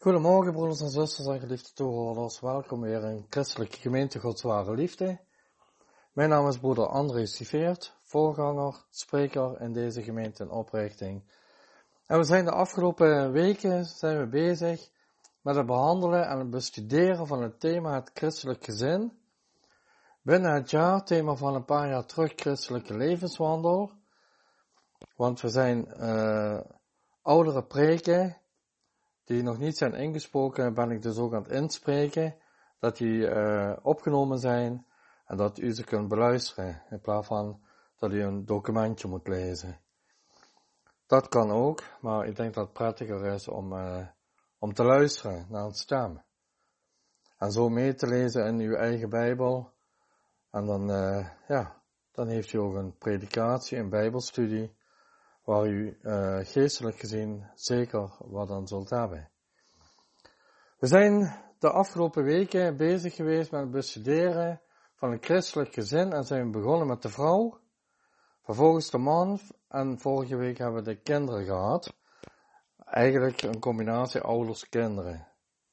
Goedemorgen broeders en zusters en geliefde toehoorders. Welkom weer in Christelijke Gemeente Gods Ware Liefde. Mijn naam is broeder André Siveert, voorganger, spreker in deze gemeente in oprichting. En we zijn de afgelopen weken bezig met het behandelen en het bestuderen van het thema het christelijk gezin. Binnen het thema van een paar jaar terug christelijke levenswandel. Want we zijn oudere preken die nog niet zijn ingesproken, ben ik dus ook aan het inspreken, dat die opgenomen zijn en dat u ze kunt beluisteren, in plaats van dat u een documentje moet lezen. Dat kan ook, maar ik denk dat het prettiger is om te luisteren naar een stem. En zo mee te lezen in uw eigen Bijbel. En dan heeft u ook een predikatie, een Bijbelstudie, waar u geestelijk gezien zeker wat aan zult hebben. We zijn de afgelopen weken bezig geweest met het bestuderen van een christelijk gezin en zijn we begonnen met de vrouw, vervolgens de man en vorige week hebben we de kinderen gehad. Eigenlijk een combinatie ouders-kinderen.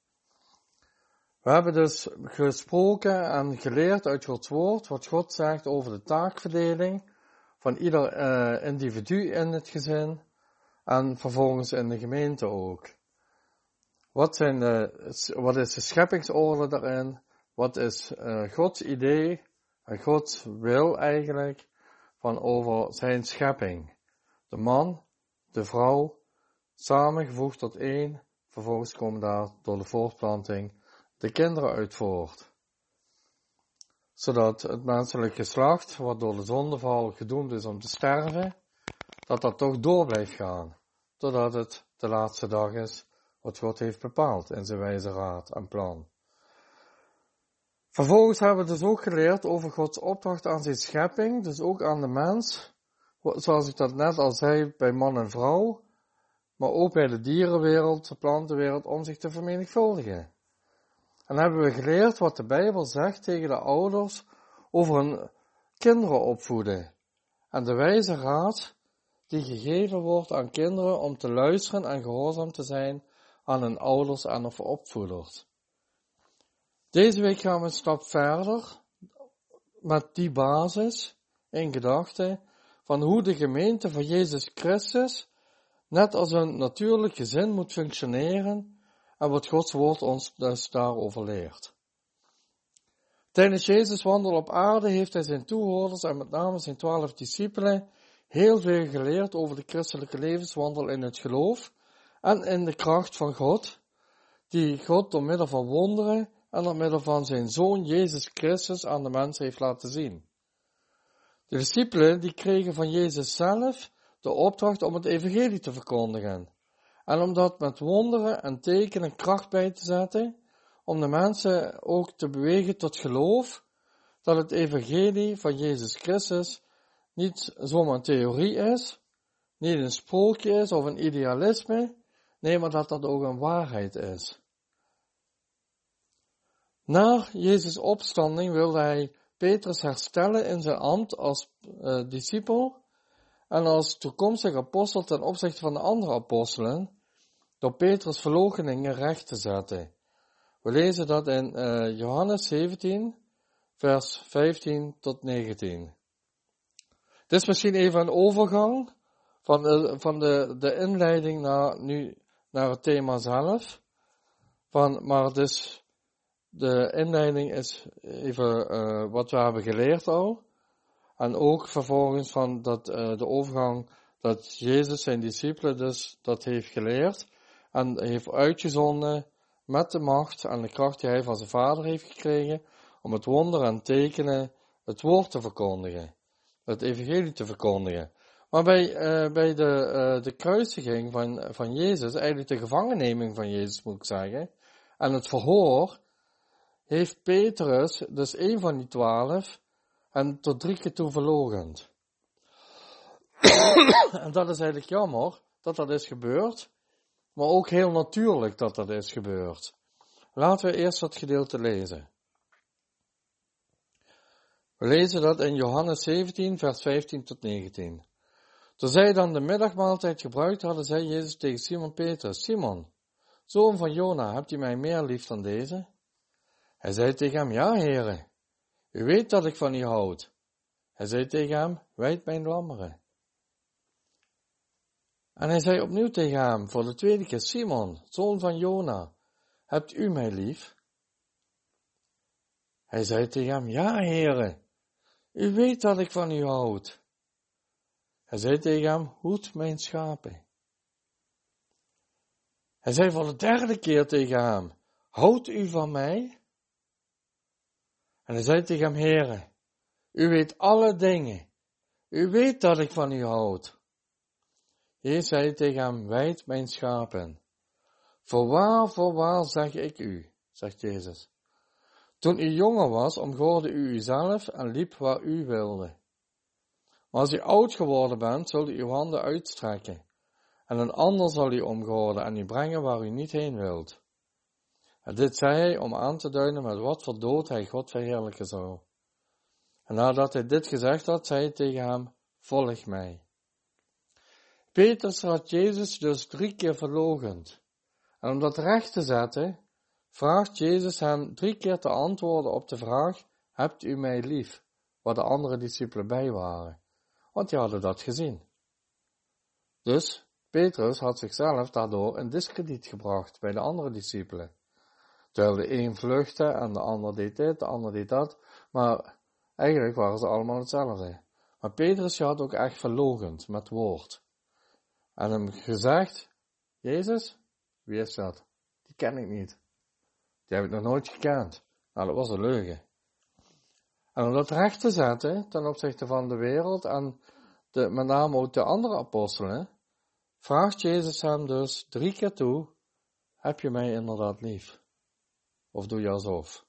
We hebben dus gesproken en geleerd uit Gods woord wat God zegt over de taakverdeling van ieder individu in het gezin en vervolgens in de gemeente ook. Wat is de scheppingsorde daarin? Wat is Gods idee en Gods wil eigenlijk van over zijn schepping? De man, de vrouw, samengevoegd tot één, vervolgens komen daar door de voortplanting de kinderen uit voort. Zodat het menselijk geslacht, wat door de zondeval gedoemd is om te sterven, dat toch door blijft gaan, totdat het de laatste dag is, wat God heeft bepaald in zijn wijze raad en plan. Vervolgens hebben we dus ook geleerd over Gods opdracht aan zijn schepping, dus ook aan de mens, zoals ik dat net al zei, bij man en vrouw, maar ook bij de dierenwereld, de plantenwereld, om zich te vermenigvuldigen. En hebben we geleerd wat de Bijbel zegt tegen de ouders over hun kinderen opvoeden. En de wijze raad die gegeven wordt aan kinderen om te luisteren en gehoorzaam te zijn aan hun ouders en of opvoeders. Deze week gaan we een stap verder met die basis in gedachten van hoe de gemeente van Jezus Christus net als een natuurlijk gezin moet functioneren en wat Gods woord ons dus daarover leert. Tijdens Jezus' wandel op aarde heeft hij zijn toehoorders en met name zijn 12 discipelen heel veel geleerd over de christelijke levenswandel in het geloof en in de kracht van God, die God door middel van wonderen en door middel van zijn Zoon Jezus Christus aan de mens heeft laten zien. De discipelen die kregen van Jezus zelf de opdracht om het evangelie te verkondigen. En om dat met wonderen en tekenen kracht bij te zetten, om de mensen ook te bewegen tot geloof, dat het evangelie van Jezus Christus niet zomaar een theorie is, niet een sprookje is of een idealisme, nee, maar dat dat ook een waarheid is. Na Jezus' opstanding wilde hij Petrus herstellen in zijn ambt als discipel en als toekomstig apostel ten opzichte van de andere apostelen, door Petrus' verloocheningen recht te zetten. We lezen dat in Johannes 17, vers 15 tot 19. Dit is misschien even een overgang van de inleiding naar het thema zelf. Maar dus de inleiding is even wat we hebben geleerd al. En ook vervolgens van de overgang dat Jezus zijn discipelen dus dat heeft geleerd. En heeft uitgezonden met de macht en de kracht die hij van zijn vader heeft gekregen, om het wonder en tekenen, het woord te verkondigen. Het evangelie te verkondigen. Maar bij de kruisiging van Jezus, eigenlijk de gevangenneming van Jezus moet ik zeggen, en het verhoor, heeft Petrus, dus een van die 12, en tot 3 keer toe verloochend. En dat is eigenlijk jammer dat dat is gebeurd. Maar ook heel natuurlijk dat dat is gebeurd. Laten we eerst dat gedeelte lezen. We lezen dat in Johannes 17, vers 15 tot 19. Toen zij dan de middagmaaltijd gebruikt hadden, zei Jezus tegen Simon Petrus: Simon, zoon van Jona, hebt u mij meer lief dan deze? Hij zei tegen hem, ja, Heere, u weet dat ik van u houd. Hij zei tegen hem, wijd mijn lammeren. En hij zei opnieuw tegen hem, voor de tweede keer, Simon, zoon van Jona, hebt u mij lief? Hij zei tegen hem, ja, Heere, u weet dat ik van u houd. Hij zei tegen hem, hoed mijn schapen. Hij zei voor de derde keer tegen hem, houdt u van mij? En hij zei tegen hem, Heere, u weet alle dingen. U weet dat ik van u houd. Jezus zei tegen hem, wijd mijn schapen. Voorwaar zeg ik u, zegt Jezus. Toen u jonger was, omgorde u uzelf en liep waar u wilde. Maar als u oud geworden bent, zult u uw handen uitstrekken. En een ander zal u omgorden en u brengen waar u niet heen wilt. En dit zei hij om aan te duiden met wat voor dood hij God verheerlijken zou. En nadat hij dit gezegd had, zei hij tegen hem, volg mij. Petrus had Jezus dus 3 keer verloochend. En om dat recht te zetten, vraagt Jezus hem 3 keer te antwoorden op de vraag, hebt u mij lief? Waar de andere discipelen bij waren. Want die hadden dat gezien. Dus Petrus had zichzelf daardoor in diskrediet gebracht bij de andere discipelen. Terwijl de een vluchtte en de ander deed dit, de ander deed dat, maar eigenlijk waren ze allemaal hetzelfde. Maar Petrus had ook echt verloochend met woord. En hem gezegd, Jezus, wie is dat? Die ken ik niet. Die heb ik nog nooit gekend. Nou, dat was een leugen. En om dat recht te zetten ten opzichte van de wereld en met name ook de andere apostelen, vraagt Jezus hem dus 3 keer toe, heb je mij inderdaad lief? Of doe je alsof?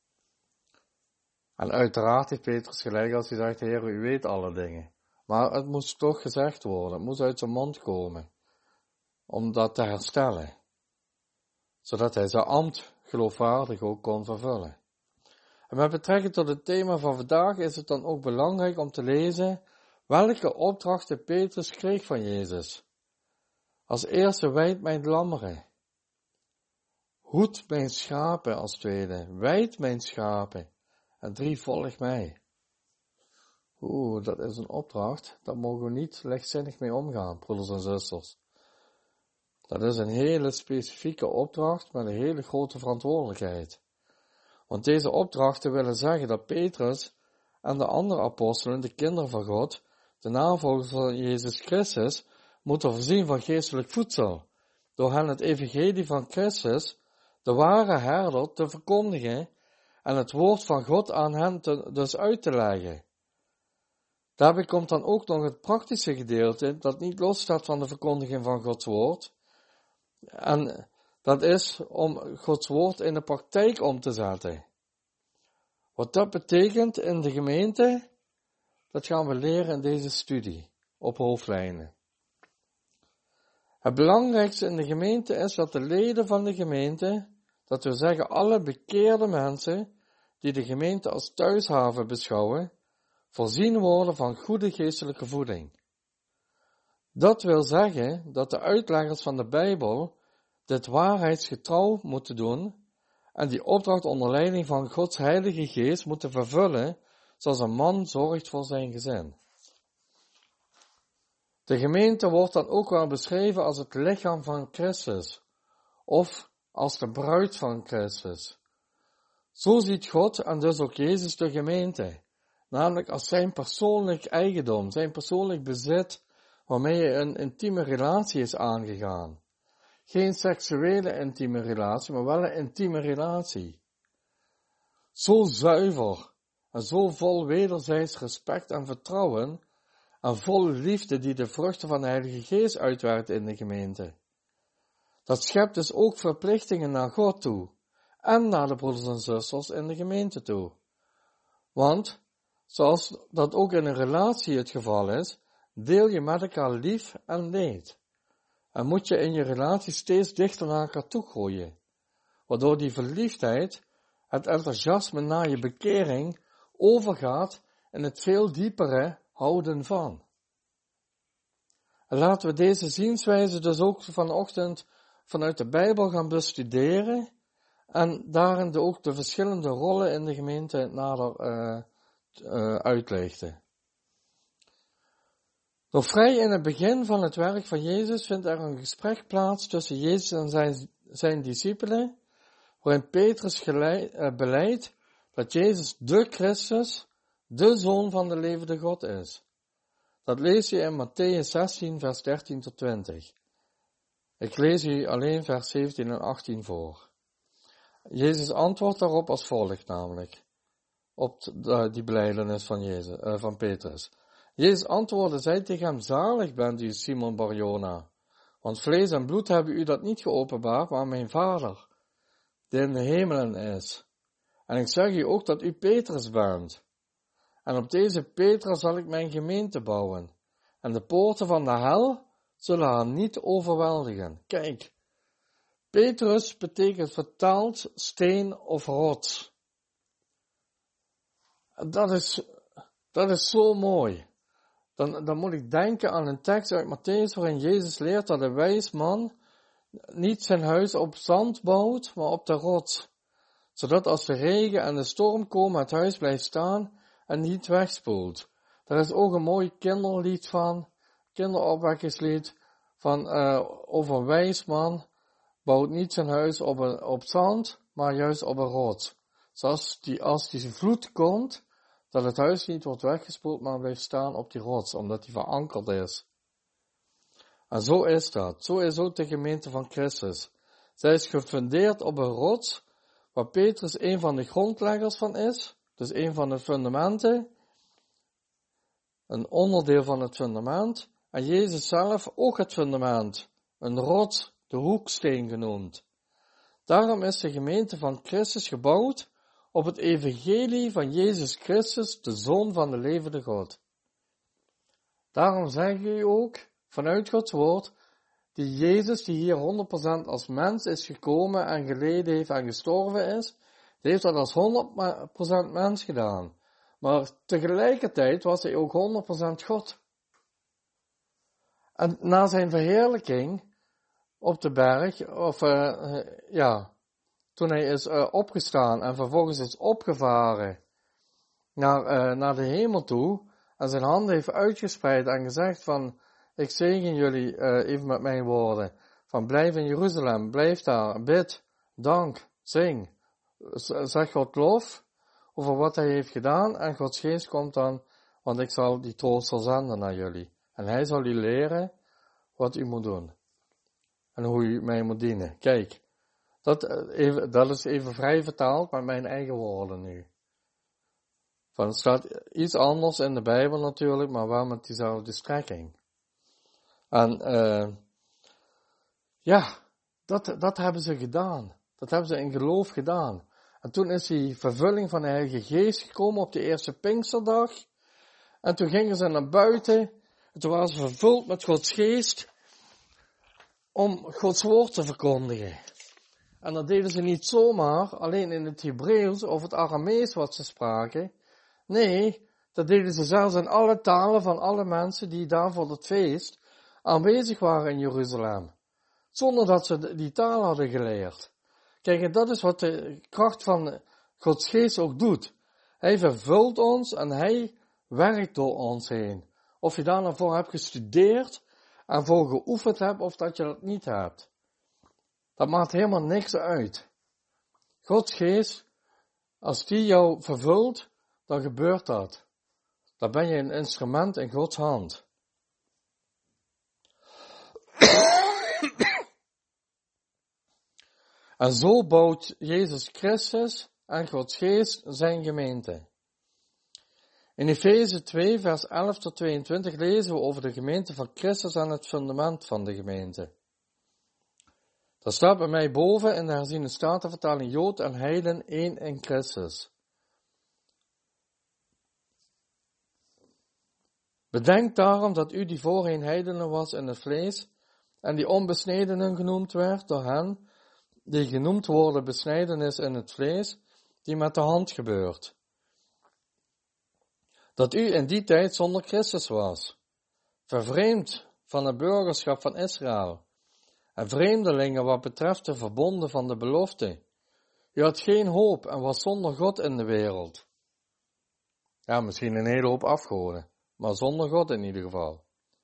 En uiteraard heeft Petrus gelijk als hij zegt, Heer, u weet alle dingen. Maar het moest toch gezegd worden, het moest uit zijn mond komen, om dat te herstellen. Zodat hij zijn ambt geloofwaardig ook kon vervullen. En met betrekking tot het thema van vandaag is het dan ook belangrijk om te lezen welke opdrachten Petrus kreeg van Jezus. Als eerste, wijd mijn lammeren. Hoed mijn schapen als tweede. Wijd mijn schapen. En 3, volg mij. Dat is een opdracht. Daar mogen we niet lichtzinnig mee omgaan, broeders en zusters. Dat is een hele specifieke opdracht met een hele grote verantwoordelijkheid. Want deze opdrachten willen zeggen dat Petrus en de andere apostelen, de kinderen van God, de navolgers van Jezus Christus, moeten voorzien van geestelijk voedsel, door hen het evangelie van Christus, de ware herder, te verkondigen en het woord van God aan hen dus uit te leggen. Daarbij komt dan ook nog het praktische gedeelte, dat niet losstaat van de verkondiging van Gods woord, en dat is om Gods woord in de praktijk om te zetten. Wat dat betekent in de gemeente, dat gaan we leren in deze studie, op hoofdlijnen. Het belangrijkste in de gemeente is dat de leden van de gemeente, dat wil zeggen alle bekeerde mensen, die de gemeente als thuishaven beschouwen, voorzien worden van goede geestelijke voeding. Dat wil zeggen dat de uitleggers van de Bijbel dit waarheidsgetrouw moeten doen en die opdracht onder leiding van Gods Heilige Geest moeten vervullen, zoals een man zorgt voor zijn gezin. De gemeente wordt dan ook wel beschreven als het lichaam van Christus, of als de bruid van Christus. Zo ziet God en dus ook Jezus de gemeente, namelijk als zijn persoonlijk eigendom, zijn persoonlijk bezit, waarmee hij een intieme relatie is aangegaan. Geen seksuele intieme relatie, maar wel een intieme relatie. Zo zuiver en zo vol wederzijds respect en vertrouwen en vol liefde die de vruchten van de Heilige Geest uitwerkt in de gemeente. Dat schept dus ook verplichtingen naar God toe en naar de broeders en zusters in de gemeente toe. Want, zoals dat ook in een relatie het geval is, deel je met elkaar lief en leed. En moet je in je relatie steeds dichter naar elkaar toe groeien, waardoor die verliefdheid, het enthousiasme na je bekering, overgaat in het veel diepere houden van. En laten we deze zienswijze dus ook vanochtend vanuit de Bijbel gaan bestuderen en daarin ook de verschillende rollen in de gemeente nader uitlegde. Nog vrij in het begin van het werk van Jezus vindt er een gesprek plaats tussen Jezus en zijn discipelen, waarin Petrus beleidt dat Jezus de Christus, de Zoon van de levende God is. Dat lees je in Mattheüs 16, vers 13 tot 20. Ik lees u alleen vers 17 en 18 voor. Jezus antwoordt daarop als volgt namelijk, op die belijdenis van Petrus. Jezus antwoordde, zei tegen hem, zalig bent u, Simon Barjona, want vlees en bloed hebben u dat niet geopenbaard, maar mijn Vader, die in de hemelen is. En ik zeg u ook dat u Petrus bent. En op deze Petrus zal ik mijn gemeente bouwen. En de poorten van de hel zullen haar niet overweldigen. Kijk, Petrus betekent vertaald steen of rots. Dat is zo mooi. Dan moet ik denken aan een tekst uit Mattheüs waarin Jezus leert dat een wijs man niet zijn huis op zand bouwt, maar op de rots. Zodat als de regen en de storm komen het huis blijft staan en niet wegspoelt. Er is ook een mooi kinderopwekkingslied over een wijs man bouwt niet zijn huis op zand, maar juist op een rots. Zoals als die vloed komt, dat het huis niet wordt weggespoeld, maar blijft staan op die rots, omdat die verankerd is. En zo is dat. Zo is ook de gemeente van Christus. Zij is gefundeerd op een rots, waar Petrus een van de grondleggers van is, dus een van de fundamenten, een onderdeel van het fundament, en Jezus zelf ook het fundament, een rots, de hoeksteen genoemd. Daarom is de gemeente van Christus gebouwd op het evangelie van Jezus Christus, de Zoon van de levende God. Daarom zeg ik u ook, vanuit Gods woord, die Jezus, die hier 100% als mens is gekomen en geleden heeft en gestorven is, die heeft dat als 100% mens gedaan. Maar tegelijkertijd was hij ook 100% God. En na zijn verheerlijking op de berg, toen hij is opgestaan en vervolgens is opgevaren naar de hemel toe, en zijn handen heeft uitgespreid en gezegd van, ik zegen jullie even met mijn woorden, van blijf in Jeruzalem, blijf daar, bid, dank, zing, zeg God lof over wat hij heeft gedaan, en Gods geest komt dan, want ik zal die trooster zenden naar jullie. En hij zal u leren wat u moet doen. En hoe u mij moet dienen. Kijk, dat is even vrij vertaald met mijn eigen woorden nu. Van, het staat iets anders in de Bijbel natuurlijk, maar wel met diezelfde strekking. En dat hebben ze gedaan. Dat hebben ze in geloof gedaan. En toen is die vervulling van de Heilige Geest gekomen op de eerste Pinksterdag. En toen gingen ze naar buiten. En toen waren ze vervuld met Gods Geest om Gods woord te verkondigen. En dat deden ze niet zomaar, alleen in het Hebreeuws of het Aramees wat ze spraken. Nee, dat deden ze zelfs in alle talen van alle mensen die daar voor het feest aanwezig waren in Jeruzalem. Zonder dat ze die taal hadden geleerd. Kijk, en dat is wat de kracht van Gods Geest ook doet. Hij vervult ons en hij werkt door ons heen. Of je daar nou voor hebt gestudeerd en voor geoefend hebt of dat je dat niet hebt. Dat maakt helemaal niks uit. Gods Geest, als die jou vervult, dan gebeurt dat. Dan ben je een instrument in Gods hand. En zo bouwt Jezus Christus en Gods Geest zijn gemeente. In Efeze 2, vers 11 tot 22 lezen we over de gemeente van Christus en het fundament van de gemeente. Dat staat bij mij boven in de herziene statenvertaling Jood en Heiden één in Christus. Bedenk daarom dat u die voorheen heidenen was in het vlees en die onbesnedenen genoemd werd door hen, die genoemd worden besnijdenis in het vlees, die met de hand gebeurt. Dat u in die tijd zonder Christus was, vervreemd van het burgerschap van Israël, en vreemdelingen wat betreft de verbonden van de belofte. U had geen hoop en was zonder God in de wereld. Ja, misschien een hele hoop afgoden, maar zonder God in ieder geval.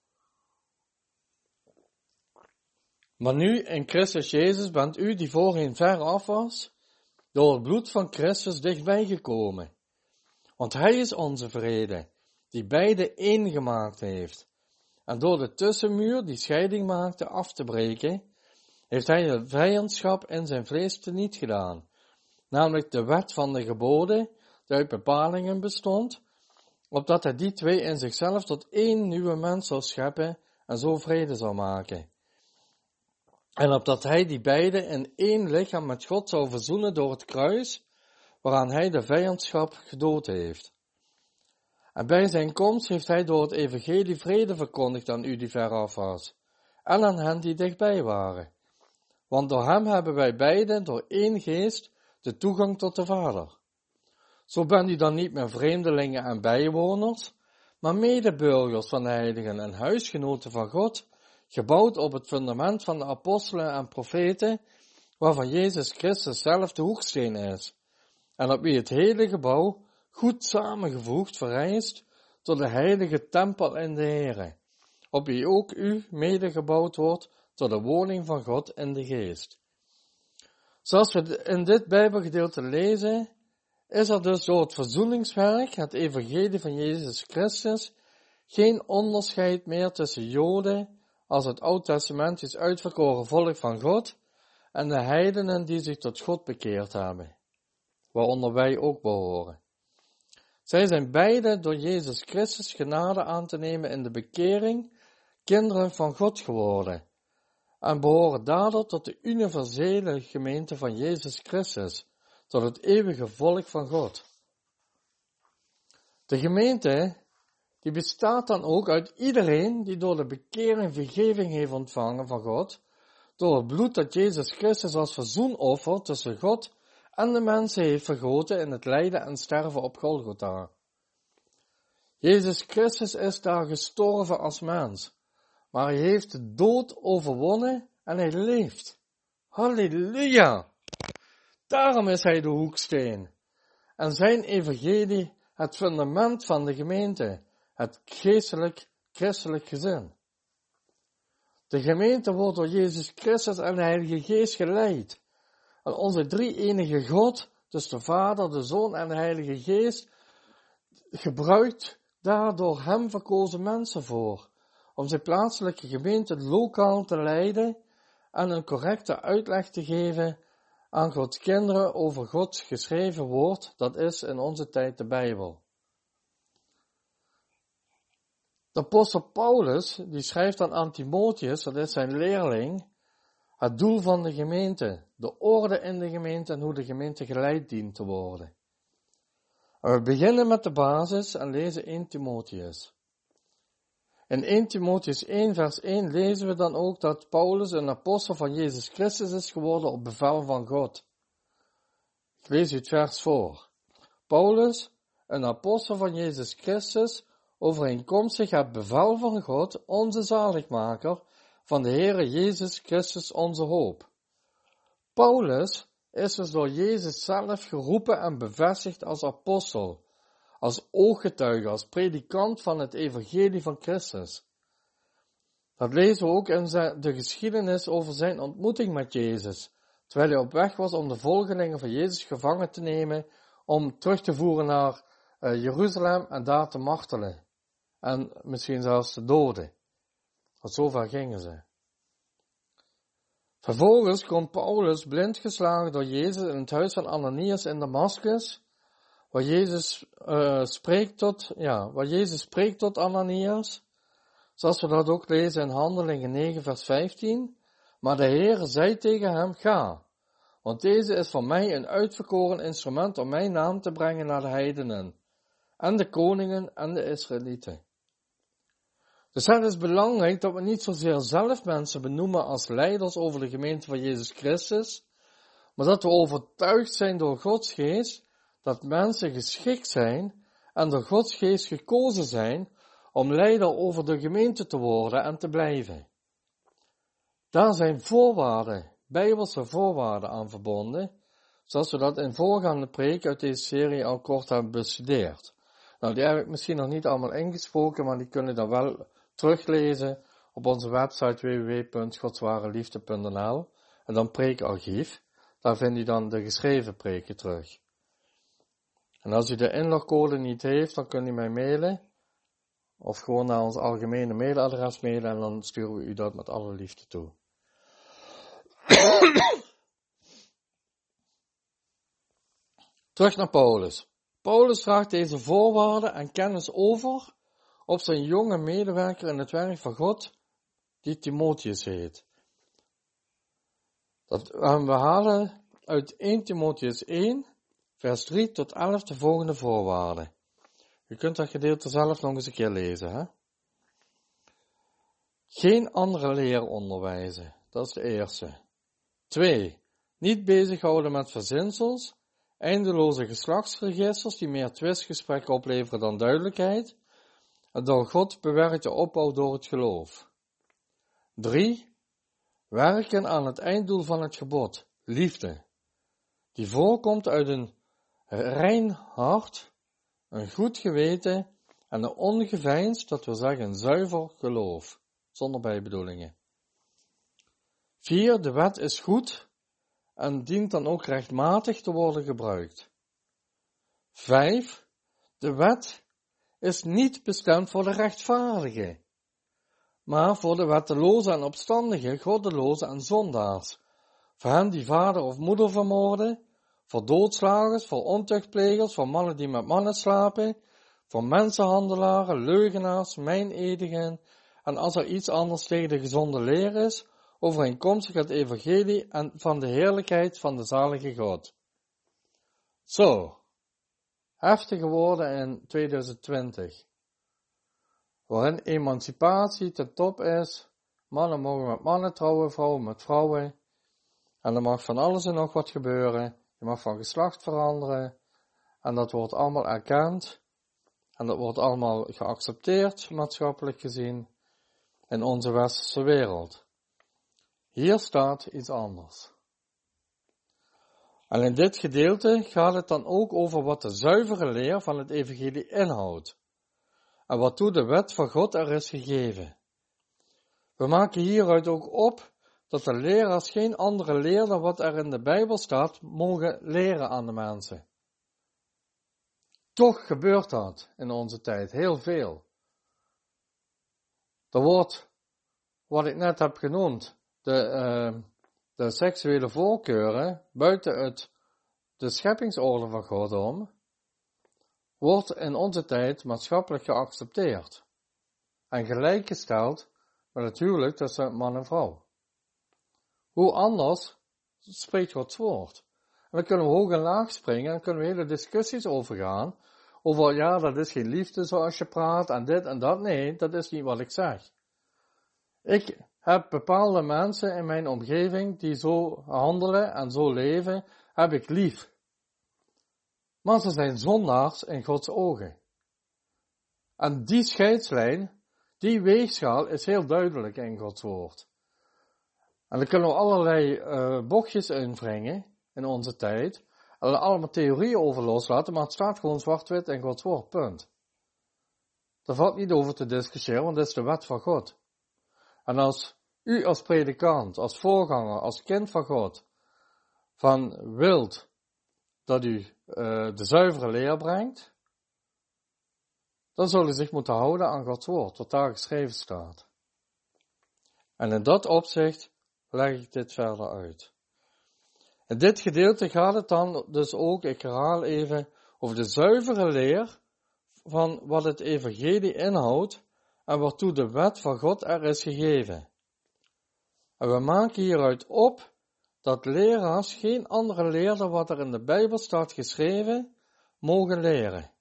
Maar nu in Christus Jezus bent u die voorheen ver af was, door het bloed van Christus dichtbij gekomen. Want Hij is onze vrede, die beide één gemaakt heeft. En door de tussenmuur die scheiding maakte af te breken, heeft Hij de vijandschap in zijn vlees teniet gedaan. Namelijk de wet van de geboden, die uit bepalingen bestond, opdat Hij die twee in zichzelf tot één nieuwe mens zou scheppen en zo vrede zou maken. En opdat Hij die beide in één lichaam met God zou verzoenen door het kruis, waaraan Hij de vijandschap gedood heeft. En bij zijn komst heeft Hij door het evangelie vrede verkondigd aan u die veraf was, en aan hen die dichtbij waren. Want door Hem hebben wij beiden, door één geest, de toegang tot de Vader. Zo bent u dan niet meer vreemdelingen en bijwoners, maar medeburgers van de heiligen en huisgenoten van God, gebouwd op het fundament van de apostelen en profeten, waarvan Jezus Christus zelf de hoeksteen is, en op wie het hele gebouw, goed samengevoegd, verrijst tot de heilige tempel in de Here, op wie ook u medegebouwd wordt tot de woning van God in de geest. Zoals we in dit Bijbelgedeelte lezen, is er dus door het verzoeningswerk, het evangelie van Jezus Christus, geen onderscheid meer tussen Joden, als het Oud-testamentisch uitverkoren volk van God, en de heidenen die zich tot God bekeerd hebben, waaronder wij ook behoren. Zij zijn beide door Jezus Christus genade aan te nemen in de bekering, kinderen van God geworden, en behoren daardoor tot de universele gemeente van Jezus Christus, tot het eeuwige volk van God. De gemeente, die bestaat dan ook uit iedereen die door de bekering vergeving heeft ontvangen van God, door het bloed dat Jezus Christus als verzoenoffer tussen God en de mensen heeft vergoten in het lijden en sterven op Golgotha. Jezus Christus is daar gestorven als mens, maar hij heeft de dood overwonnen en hij leeft. Halleluja! Daarom is hij de hoeksteen en zijn evangelie het fundament van de gemeente, het geestelijk-christelijk gezin. De gemeente wordt door Jezus Christus en de Heilige Geest geleid. En onze drie-enige God, dus de Vader, de Zoon en de Heilige Geest, gebruikt daar door hem verkozen mensen voor, om zijn plaatselijke gemeente lokaal te leiden en een correcte uitleg te geven aan Gods kinderen over Gods geschreven woord, dat is in onze tijd de Bijbel. De apostel Paulus, die schrijft aan Timotheus, dat is zijn leerling, het doel van de gemeente, de orde in de gemeente en hoe de gemeente geleid dient te worden. En we beginnen met de basis en lezen 1 Timotheus. In 1 Timotheus 1 vers 1 lezen we dan ook dat Paulus een apostel van Jezus Christus is geworden op bevel van God. Ik lees u het vers voor. Paulus, een apostel van Jezus Christus, overeenkomstig het bevel van God, onze zaligmaker, van de Heere Jezus Christus onze hoop. Paulus is dus door Jezus zelf geroepen en bevestigd als apostel, als ooggetuige, als predikant van het evangelie van Christus. Dat lezen we ook in de geschiedenis over zijn ontmoeting met Jezus, terwijl hij op weg was om de volgelingen van Jezus gevangen te nemen, om terug te voeren naar Jeruzalem en daar te martelen. En misschien zelfs te doden. Want zover gingen ze. Vervolgens komt Paulus blind geslagen door Jezus in het huis van Ananias in Damascus, waar Jezus spreekt tot Ananias, zoals we dat ook lezen in Handelingen 9 vers 15. Maar de Heer zei tegen hem, ga, want deze is van mij een uitverkoren instrument om mijn naam te brengen naar de heidenen, en de koningen en de Israëlieten. Dus het is belangrijk dat we niet zozeer zelf mensen benoemen als leiders over de gemeente van Jezus Christus, maar dat we overtuigd zijn door Gods geest dat mensen geschikt zijn en door Gods geest gekozen zijn om leider over de gemeente te worden en te blijven. Daar zijn voorwaarden, bijbelse voorwaarden aan verbonden, zoals we dat in voorgaande preken uit deze serie al kort hebben bestudeerd. Nou, die heb ik misschien nog niet allemaal ingesproken, maar die kunnen dan wel teruglezen op onze website www.godswareliefde.nl en dan preekarchief. Daar vindt u dan de geschreven preken terug. En als u de inlogcode niet heeft, dan kunt u mij mailen. Of gewoon naar ons algemene mailadres mailen en dan sturen we u dat met alle liefde toe. Terug naar Paulus. Paulus draagt deze voorwaarden en kennis over op zijn jonge medewerker in het werk van God, die Timotheus heet. We halen uit 1 Timotheus 1, vers 3 tot 11 de volgende voorwaarden. U kunt dat gedeelte zelf nog eens een keer lezen. Hè? Geen andere leer onderwijzen, dat is de eerste. 2. Niet bezighouden met verzinsels, eindeloze geslachtsregisters die meer twistgesprekken opleveren dan duidelijkheid, en door God bewerkte opbouw door het geloof. 3. Werken aan het einddoel van het gebod, liefde, die voorkomt uit een rein hart, een goed geweten en een ongeveinsd, dat wil zeggen een zuiver geloof, zonder bijbedoelingen. 4. De wet is goed en dient dan ook rechtmatig te worden gebruikt. 5. De wet is niet bestemd voor de rechtvaardigen, maar voor de wettelozen en opstandigen, goddelozen en zondaars, voor hen die vader of moeder vermoorden, voor doodslagers, voor ontuchtplegers, voor mannen die met mannen slapen, voor mensenhandelaren, leugenaars, mijnedigen, en als er iets anders tegen de gezonde leer is, overeenkomstig het evangelie en van de heerlijkheid van de zalige God. Zo, heftige woorden in 2020, waarin emancipatie ten top is, mannen mogen met mannen trouwen, vrouwen met vrouwen, en er mag van alles en nog wat gebeuren, je mag van geslacht veranderen, en dat wordt allemaal erkend, en dat wordt allemaal geaccepteerd, maatschappelijk gezien, in onze westerse wereld. Hier staat iets anders. En in dit gedeelte gaat het dan ook over wat de zuivere leer van het evangelie inhoudt, en waartoe de wet van God er is gegeven. We maken hieruit ook op dat de leraars geen andere leer dan wat er in de Bijbel staat mogen leren aan de mensen. Toch gebeurt dat in onze tijd heel veel. Er wordt, wat ik net heb genoemd, de seksuele voorkeuren buiten de scheppingsorde van God om, wordt in onze tijd maatschappelijk geaccepteerd en gelijkgesteld met het huwelijk tussen man en vrouw. Hoe anders spreekt Gods woord? En dan kunnen we hoog en laag springen en kunnen we hele discussies overgaan over, ja, dat is geen liefde zoals je praat en dit en dat. Nee, dat is niet wat ik zeg. Ik heb bepaalde mensen in mijn omgeving die zo handelen en zo leven, heb ik lief. Maar ze zijn zondaars in Gods ogen. En die scheidslijn, die weegschaal is heel duidelijk in Gods woord. En daar kunnen we allerlei bochtjes invringen in onze tijd. En er allemaal theorieën over loslaten, maar het staat gewoon zwart-wit in Gods woord, punt. Daar valt niet over te discussiëren, want dat is de wet van God. En als u als predikant, als voorganger, als kind van God, van wilt dat u de zuivere leer brengt, dan zul u zich moeten houden aan Gods woord, wat daar geschreven staat. En in dat opzicht leg ik dit verder uit. In dit gedeelte gaat het dan dus ook, ik herhaal even, over de zuivere leer van wat het evangelie inhoudt en waartoe de wet van God er is gegeven. En we maken hieruit op dat leraars geen andere leer dan wat er in de Bijbel staat geschreven, mogen leren.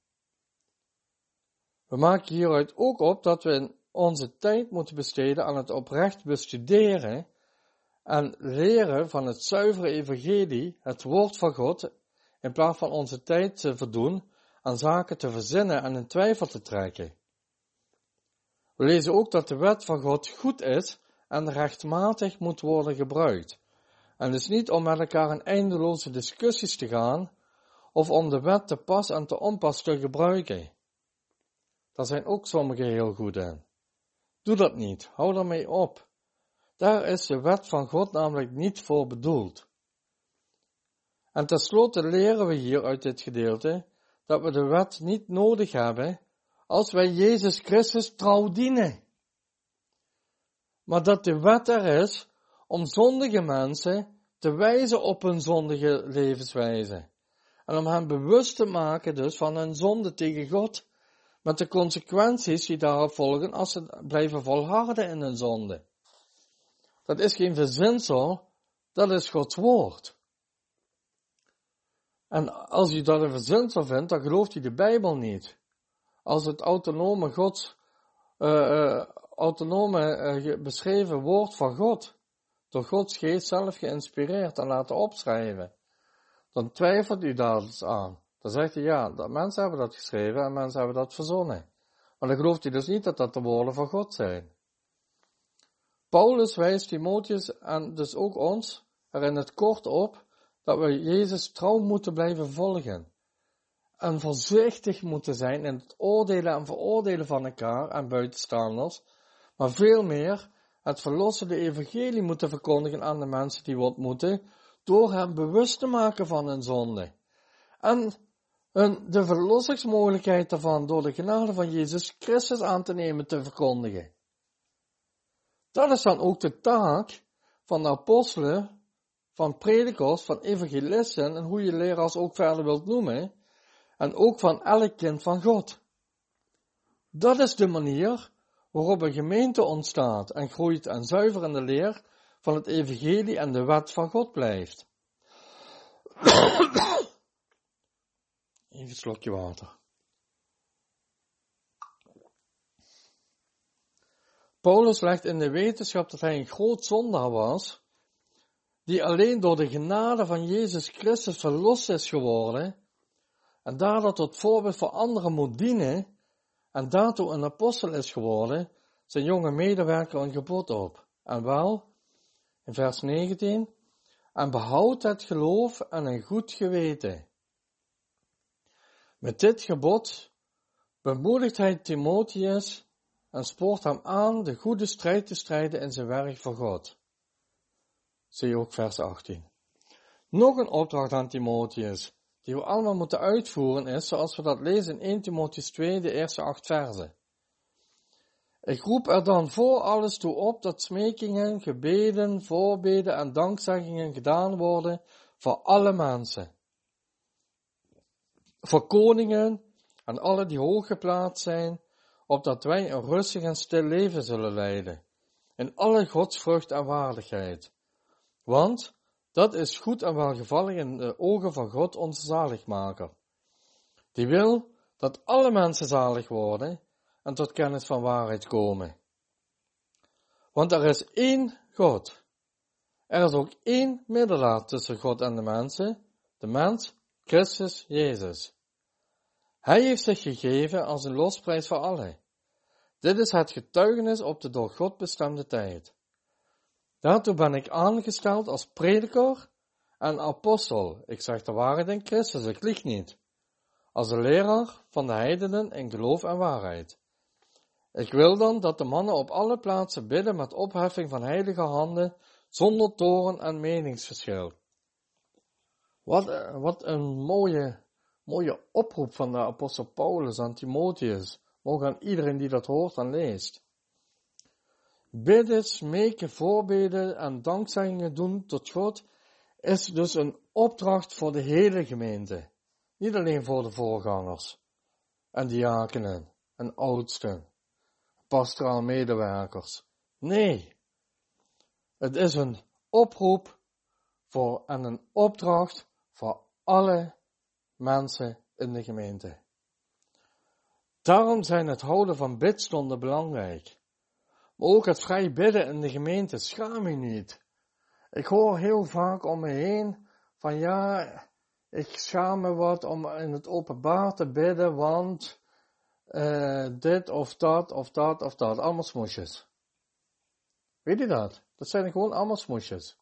We maken hieruit ook op dat we onze tijd moeten besteden aan het oprecht bestuderen en leren van het zuivere evangelie, het woord van God, in plaats van onze tijd te verdoen aan zaken te verzinnen en in twijfel te trekken. We lezen ook dat de wet van God goed is en rechtmatig moet worden gebruikt. En dus niet om met elkaar in eindeloze discussies te gaan, of om de wet te pas en te onpas te gebruiken. Daar zijn ook sommigen heel goed in. Doe dat niet, hou daarmee op. Daar is de wet van God namelijk niet voor bedoeld. En tenslotte leren we hier uit dit gedeelte, dat we de wet niet nodig hebben, als wij Jezus Christus trouw dienen. Maar dat de wet er is, om zondige mensen te wijzen op hun zondige levenswijze. En om hen bewust te maken dus van hun zonde tegen God, met de consequenties die daarop volgen als ze blijven volharden in hun zonde. Dat is geen verzinsel, dat is Gods woord. En als u dat een verzinsel vindt, dan gelooft u de Bijbel niet. Als het autonome beschreven woord van God, door Gods geest zelf geïnspireerd en laten opschrijven, dan twijfelt u daar eens aan. Dan zegt u ja, dat mensen hebben dat geschreven en mensen hebben dat verzonnen. Maar dan gelooft u dus niet dat dat de woorden van God zijn. Paulus wijst Timotheus en dus ook ons er in het kort op dat we Jezus trouw moeten blijven volgen. En voorzichtig moeten zijn in het oordelen en veroordelen van elkaar en buitenstaanders, maar veel meer het verlossende evangelie moeten verkondigen aan de mensen die we ontmoeten, door hen bewust te maken van hun zonde. En de verlossingsmogelijkheid daarvan door de genade van Jezus Christus aan te nemen te verkondigen. Dat is dan ook de taak van de apostelen, van predikers, van evangelisten en hoe je leraars ook verder wilt noemen, en ook van elk kind van God. Dat is de manier waarop een gemeente ontstaat en groeit en zuiver in de leer van het evangelie en de wet van God blijft. Even een slokje water. Paulus legt in de wetenschap dat hij een groot zondaar was, die alleen door de genade van Jezus Christus verlost is geworden, en daardoor tot voorbeeld voor anderen moet dienen, en daartoe een apostel is geworden, zijn jonge medewerker een gebod op. En wel, in vers 19, en behoud het geloof en een goed geweten. Met dit gebod bemoedigt hij Timotheus en spoort hem aan de goede strijd te strijden in zijn werk voor God. Zie je ook vers 18. Nog een opdracht aan Timotheus, die we allemaal moeten uitvoeren is, zoals we dat lezen in 1 Timotheus 2, de eerste 8 verzen. Ik roep er dan voor alles toe op dat smekingen, gebeden, voorbeden en dankzeggingen gedaan worden voor alle mensen. Voor koningen en alle die hoog geplaatst zijn, opdat wij een rustig en stil leven zullen leiden, in alle godsvrucht en waardigheid. Want dat is goed en welgevallig in de ogen van God onze zaligmaker. Die wil dat alle mensen zalig worden en tot kennis van waarheid komen. Want er is één God. Er is ook één middelaar tussen God en de mensen, de mens, Christus Jezus. Hij heeft zich gegeven als een losprijs voor allen. Dit is het getuigenis op de door God bestemde tijd. Daartoe ben ik aangesteld als prediker en apostel. Ik zeg de waarheid in Christus, ik lieg niet. Als een leraar van de heidenen in geloof en waarheid. Ik wil dan dat de mannen op alle plaatsen bidden met opheffing van heilige handen, zonder toorn en meningsverschil. Wat een mooie oproep van de apostel Paulus aan Timotheus. Mogen aan iedereen die dat hoort en leest. Bidden, smeken, voorbeden en dankzeggingen doen tot God is dus een opdracht voor de hele gemeente. Niet alleen voor de voorgangers en diakenen en oudsten, pastoraal medewerkers. Nee, het is een oproep en een opdracht voor alle mensen in de gemeente. Daarom zijn het houden van bidstonden belangrijk. Maar ook het vrij bidden in de gemeente, schaam je niet. Ik hoor heel vaak om me heen van ja, ik schaam me wat om in het openbaar te bidden, want dit of dat of dat of dat, allemaal smoesjes. Weet je dat? Dat zijn gewoon allemaal smoesjes.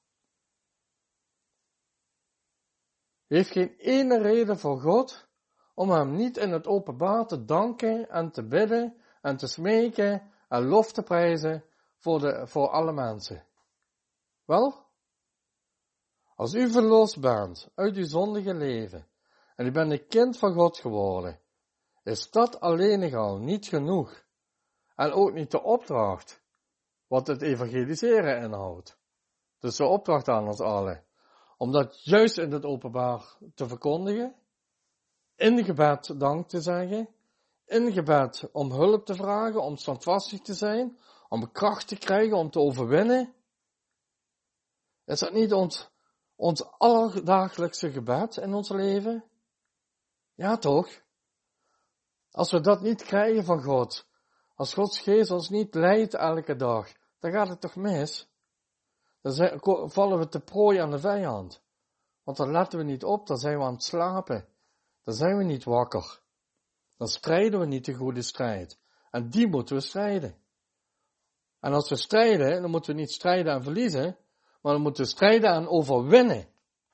Je heeft geen ene reden voor God om hem niet in het openbaar te danken en te bidden en te smeken en lof te prijzen voor alle mensen. Wel? Als u verlost bent uit uw zondige leven en u bent een kind van God geworden, is dat alleen al niet genoeg. En ook niet de opdracht, wat het evangeliseren inhoudt. Dus de opdracht aan ons allen. Om dat juist in het openbaar te verkondigen, in gebed dank te zeggen, in gebed om hulp te vragen, om standvastig te zijn, om kracht te krijgen, om te overwinnen. Is dat niet ons alledagelijkse gebed in ons leven? Ja, toch? Als we dat niet krijgen van God, als Gods geest ons niet leidt elke dag, dan gaat het toch mis? Dan vallen we te prooi aan de vijand. Want dan letten we niet op, dan zijn we aan het slapen. Dan zijn we niet wakker. Dan strijden we niet de goede strijd. En die moeten we strijden. En als we strijden, dan moeten we niet strijden en verliezen, maar dan moeten we strijden en overwinnen.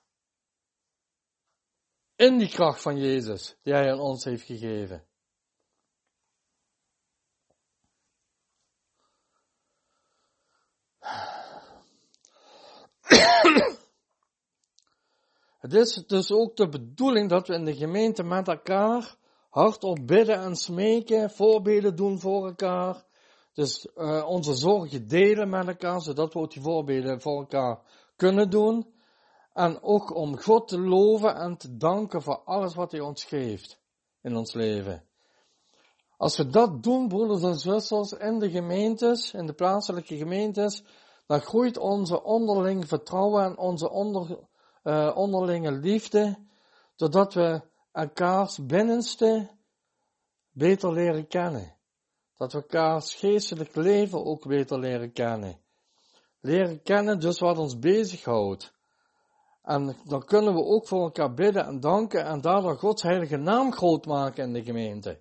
In die kracht van Jezus, die Hij aan ons heeft gegeven. Het is dus ook de bedoeling dat we in de gemeente met elkaar hardop bidden en smeken, voorbeden doen voor elkaar. Dus onze zorgen delen met elkaar, zodat we ook die voorbeden voor elkaar kunnen doen. En ook om God te loven en te danken voor alles wat Hij ons geeft in ons leven. Als we dat doen, broeders en zusters, in de gemeentes, in de plaatselijke gemeentes, dan groeit onze onderling vertrouwen en onze onderlinge liefde, doordat we elkaars binnenste beter leren kennen. Dat we elkaars geestelijk leven ook beter leren kennen. Leren kennen dus wat ons bezighoudt. En dan kunnen we ook voor elkaar bidden en danken en daardoor Gods heilige naam groot maken in de gemeente.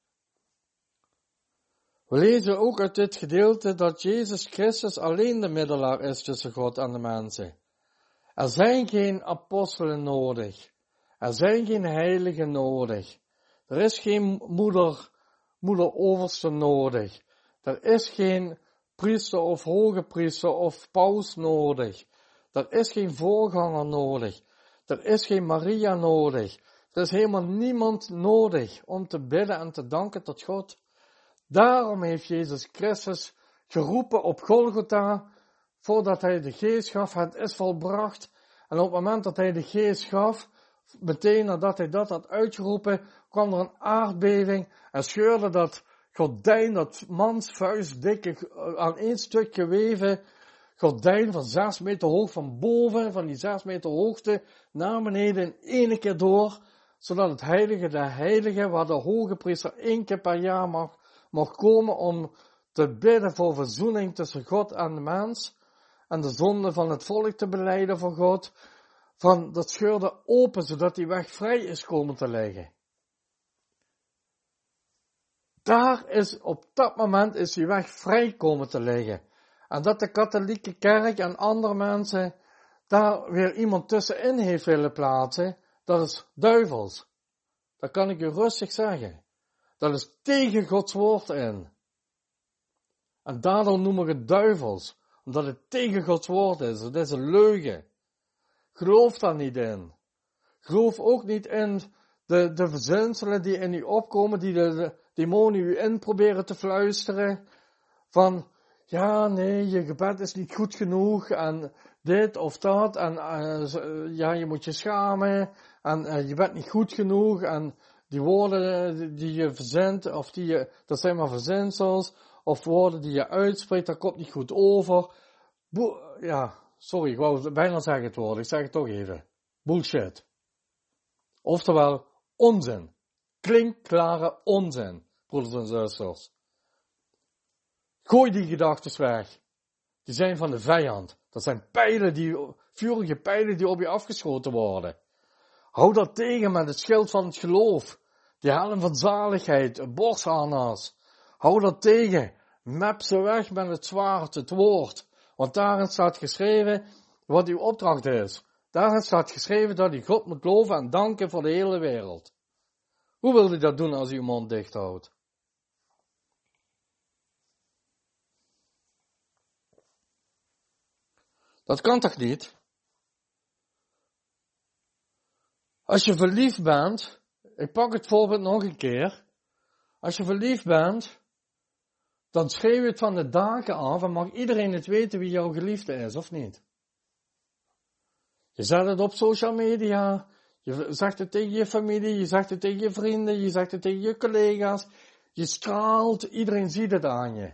We lezen ook uit dit gedeelte dat Jezus Christus alleen de middelaar is tussen God en de mensen. Er zijn geen apostelen nodig. Er zijn geen heiligen nodig. Er is geen moeder-overste nodig. Er is geen priester of hoge priester of paus nodig. Er is geen voorganger nodig. Er is geen Maria nodig. Er is helemaal niemand nodig om te bidden en te danken tot God. Daarom heeft Jezus Christus geroepen op Golgotha, voordat Hij de geest gaf, het is volbracht. En op het moment dat Hij de geest gaf, meteen nadat Hij dat had uitgeroepen, kwam er een aardbeving en scheurde dat gordijn, dat mansvuistdikke, aan één stuk geweven gordijn van 6 meter hoog van boven, van die 6 meter hoogte, naar beneden in één keer door, zodat het heilige der heiligen, waar de hoge priester 1 keer per jaar mag komen om te bidden voor verzoening tussen God en de mens, en de zonde van het volk te belijden voor God, dat scheurde open, zodat die weg vrij is komen te liggen. Op dat moment is die weg vrij komen te liggen. En dat de katholieke kerk en andere mensen daar weer iemand tussenin heeft willen plaatsen, dat is duivels. Dat kan ik u rustig zeggen. Dat is tegen Gods woord in. En daardoor noemen we het duivels, omdat het tegen Gods woord is. Het is een leugen. Geloof daar niet in. Geloof ook niet in de verzinselen die in u opkomen, die de demonen u in proberen te fluisteren. Van, ja, nee, je gebed is niet goed genoeg, en dit of dat, en ja, je moet je schamen, en je bent niet goed genoeg, en die woorden die je verzint, dat zijn maar verzinsels, of woorden die je uitspreekt, dat komt niet goed over. Ik wou bijna zeggen het woord, ik zeg het toch even. Bullshit. Oftewel, onzin. Klinkklare onzin, broeders en zusters. Gooi die gedachten weg. Die zijn van de vijand. Dat zijn vurige pijlen die op je afgeschoten worden. Hou dat tegen met het schild van het geloof. Die helm van zaligheid, borstharnas. Hou dat tegen. Mep ze weg met het zwaard, het woord. Want daarin staat geschreven wat uw opdracht is. Daarin staat geschreven dat u God moet loven en danken voor de hele wereld. Hoe wil u dat doen als u uw mond dicht houdt? Dat kan toch niet? Als je verliefd bent, ik pak het voorbeeld nog een keer. Als je verliefd bent, dan schreeuw je het van de daken af en mag iedereen het weten wie jouw geliefde is, of niet? Je zet het op social media, je zegt het tegen je familie, je zegt het tegen je vrienden, je zegt het tegen je collega's. Je straalt, iedereen ziet het aan je.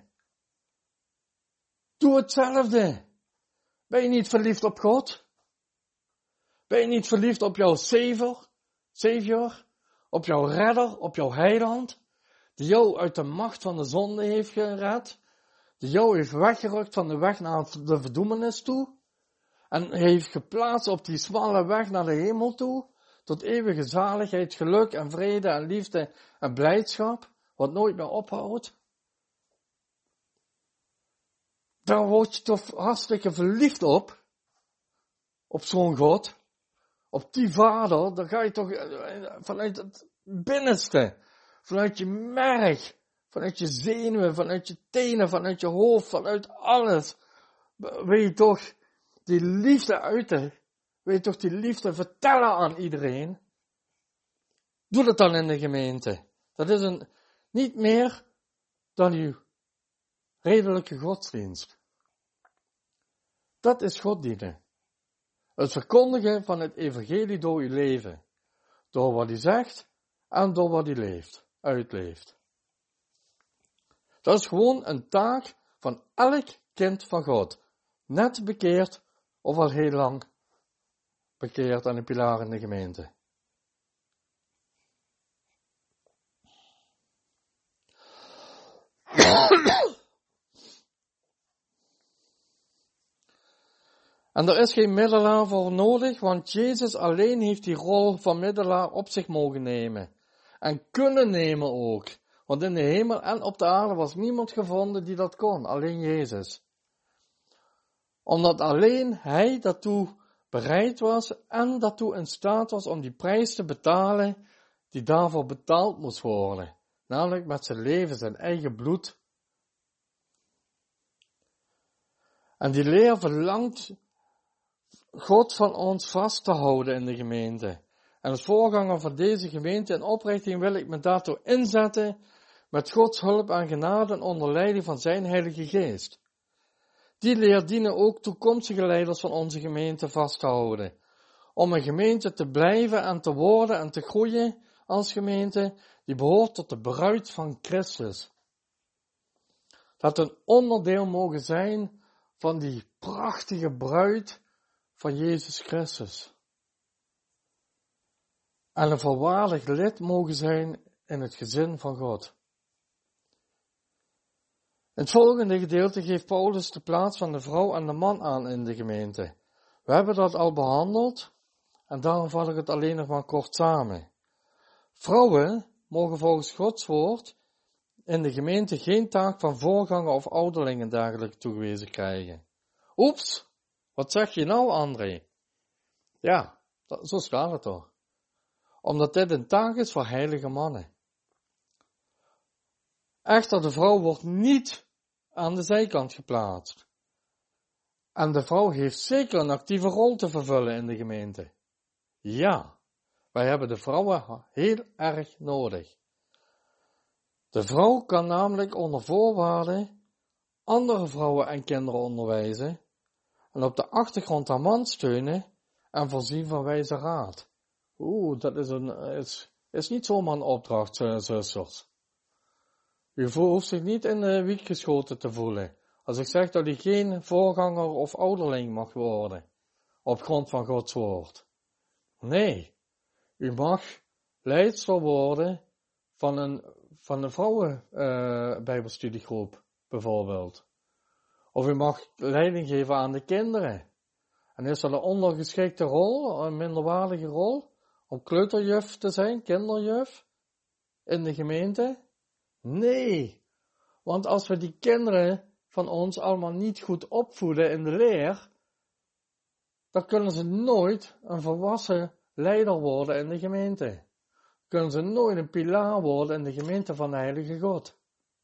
Doe hetzelfde. Ben je niet verliefd op God? Ben je niet verliefd op jouw Savior, op jouw redder, op jouw heiland, die jou uit de macht van de zonde heeft gered, die jou heeft weggerukt van de weg naar de verdoemenis toe, en heeft geplaatst op die smalle weg naar de hemel toe, tot eeuwige zaligheid, geluk en vrede en liefde en blijdschap, wat nooit meer ophoudt. Daar word je toch hartstikke verliefd op zo'n God, op die Vader, dan ga je toch vanuit het binnenste, vanuit je merg, vanuit je zenuwen, vanuit je tenen, vanuit je hoofd, vanuit alles, wil je toch die liefde uiten, wil je toch die liefde vertellen aan iedereen. Doe dat dan in de gemeente. Dat is niet meer dan uw redelijke godsdienst. Dat is God dienen. Het verkondigen van het evangelie door uw leven. Door wat hij zegt en door wat hij uitleeft. Dat is gewoon een taak van elk kind van God. Net bekeerd of al heel lang bekeerd aan de pilaar in de gemeente. En er is geen middelaar voor nodig, want Jezus alleen heeft die rol van middelaar op zich mogen nemen. En kunnen nemen ook. Want in de hemel en op de aarde was niemand gevonden die dat kon, alleen Jezus. Omdat alleen Hij daartoe bereid was en daartoe in staat was om die prijs te betalen die daarvoor betaald moest worden. Namelijk met zijn leven, zijn eigen bloed. En die leer verlangt God van ons vast te houden in de gemeente. En als voorganger van deze gemeente in oprichting wil ik me daartoe inzetten met Gods hulp en genade en onder leiding van zijn Heilige Geest. Die leer dienen ook toekomstige leiders van onze gemeente vast te houden. Om een gemeente te blijven en te worden en te groeien als gemeente die behoort tot de bruid van Christus. Dat een onderdeel mogen zijn van die prachtige bruid van Jezus Christus. En een volwaardig lid mogen zijn in het gezin van God. In het volgende gedeelte geeft Paulus de plaats van de vrouw en de man aan in de gemeente. We hebben dat al behandeld en daarom vat ik het alleen nog maar kort samen. Vrouwen mogen volgens Gods woord in de gemeente geen taak van voorganger of ouderling en dergelijke toegewezen krijgen. Oeps, wat zeg je nou, André? Ja, zo staat het toch. Omdat dit een taak is voor heilige mannen. Echter, de vrouw wordt niet aan de zijkant geplaatst. En de vrouw heeft zeker een actieve rol te vervullen in de gemeente. Ja, wij hebben de vrouwen heel erg nodig. De vrouw kan namelijk onder voorwaarden andere vrouwen en kinderen onderwijzen en op de achtergrond haar man steunen en voorzien van wijze raad. Dat is niet zomaar een opdracht, zusters. U hoeft zich niet in de wiek geschoten te voelen als ik zeg dat u geen voorganger of ouderling mag worden op grond van Gods woord. Nee, u mag leidster worden van een vrouwenbijbelstudiegroep bijvoorbeeld. Of u mag leiding geven aan de kinderen. En is dat een ondergeschikte rol, een minderwaardige rol, om kleuterjuf te zijn, kinderjuf, in de gemeente? Nee, want als we die kinderen van ons allemaal niet goed opvoeden in de leer, dan kunnen ze nooit een volwassen leider worden in de gemeente. Kunnen ze nooit een pilaar worden in de gemeente van de Heilige God.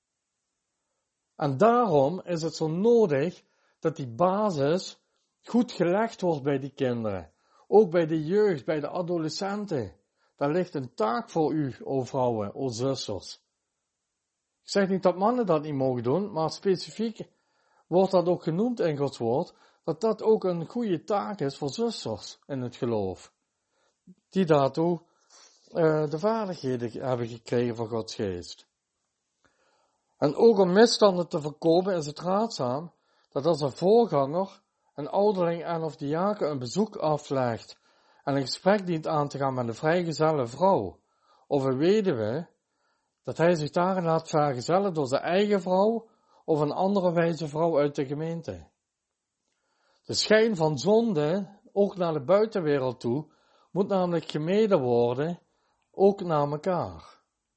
En daarom is het zo nodig dat die basis goed gelegd wordt bij die kinderen. Ook bij de jeugd, bij de adolescenten. Daar ligt een taak voor u, o vrouwen, o zusters. Ik zeg niet dat mannen dat niet mogen doen, maar specifiek wordt dat ook genoemd in Gods woord, dat dat ook een goede taak is voor zusters in het geloof. Die daartoe de vaardigheden hebben gekregen van Gods geest. En ook om misstanden te voorkomen is het raadzaam dat als een voorganger, een ouderling en of diaken een bezoek aflegt en een gesprek dient aan te gaan met een vrijgezelle vrouw of een weduwe, dat hij zich daarin laat vergezellen door zijn eigen vrouw of een andere wijze vrouw uit de gemeente. De schijn van zonde, ook naar de buitenwereld toe, moet namelijk gemeden worden, ook naar elkaar.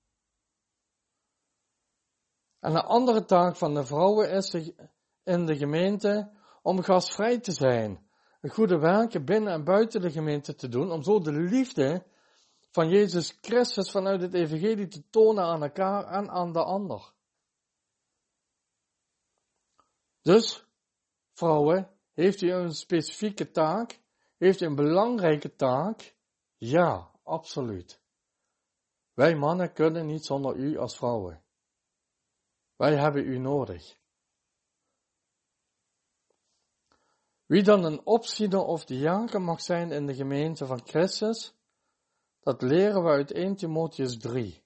En een andere taak van de vrouwen is in de gemeente om gastvrij te zijn, een goede werken binnen en buiten de gemeente te doen, om zo de liefde van Jezus Christus vanuit het evangelie te tonen aan elkaar en aan de ander. Dus, vrouwen, heeft u een specifieke taak? Heeft u een belangrijke taak? Ja, absoluut. Wij mannen kunnen niet zonder u als vrouwen. Wij hebben u nodig. Wie dan een opziener of diaken mag zijn in de gemeente van Christus, dat leren we uit 1 Timotheus 3.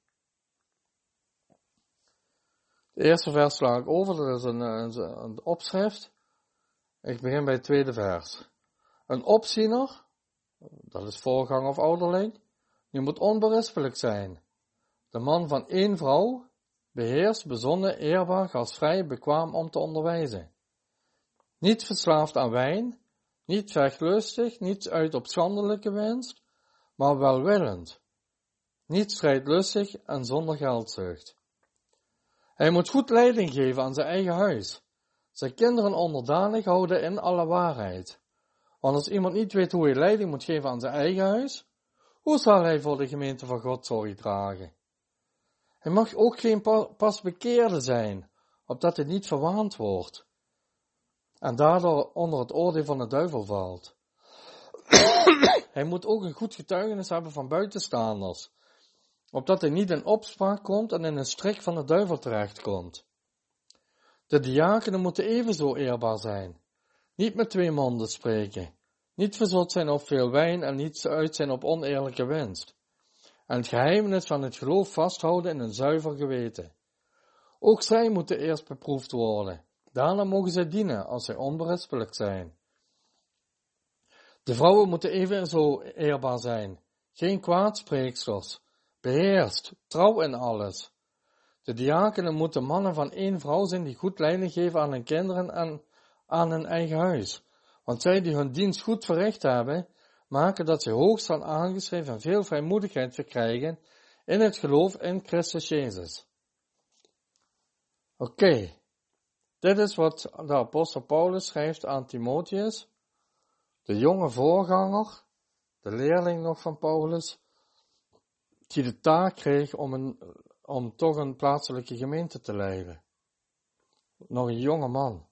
Het eerste vers sla ik over, dat is een opschrift. Ik begin bij het tweede vers. Een opziener, dat is voorganger of ouderling, die moet onberispelijk zijn. De man van 1 vrouw, beheerst, bezonnen, eerbaar, gastvrij, bekwaam om te onderwijzen. Niet verslaafd aan wijn, niet vechtlustig, niet uit op schandelijke winst, maar welwillend. Niet strijdlustig en zonder geldzucht. Hij moet goed leiding geven aan zijn eigen huis. Zijn kinderen onderdanig houden in alle waarheid. Want als iemand niet weet hoe hij leiding moet geven aan zijn eigen huis, hoe zal hij voor de gemeente van God zorg dragen? Hij mag ook geen pasbekeerde zijn, opdat hij niet verwaand wordt en daardoor onder het oordeel van de duivel valt. Hij moet ook een goed getuigenis hebben van buitenstaanders, opdat hij niet in opspraak komt en in een strik van de duivel terechtkomt. De diakenen moeten evenzo eerbaar zijn, niet met 2 monden spreken, niet verzot zijn op veel wijn en niet uit zijn op oneerlijke winst, en het geheimenis van het geloof vasthouden in een zuiver geweten. Ook zij moeten eerst beproefd worden, daarna mogen zij dienen als zij onberispelijk zijn. De vrouwen moeten evenzo eerbaar zijn, geen kwaadspreeksters, beheerst, trouw in alles. De diakenen moeten mannen van 1 vrouw zijn die goed leiding geven aan hun kinderen en aan hun eigen huis. Want zij die hun dienst goed verricht hebben, maken dat zij hoog staan aangeschreven en veel vrijmoedigheid verkrijgen in het geloof in Christus Jezus. Oké, dit is wat de apostel Paulus schrijft aan Timotheus, de jonge voorganger, de leerling nog van Paulus, die de taak kreeg om toch een plaatselijke gemeente te leiden. Nog een jonge man.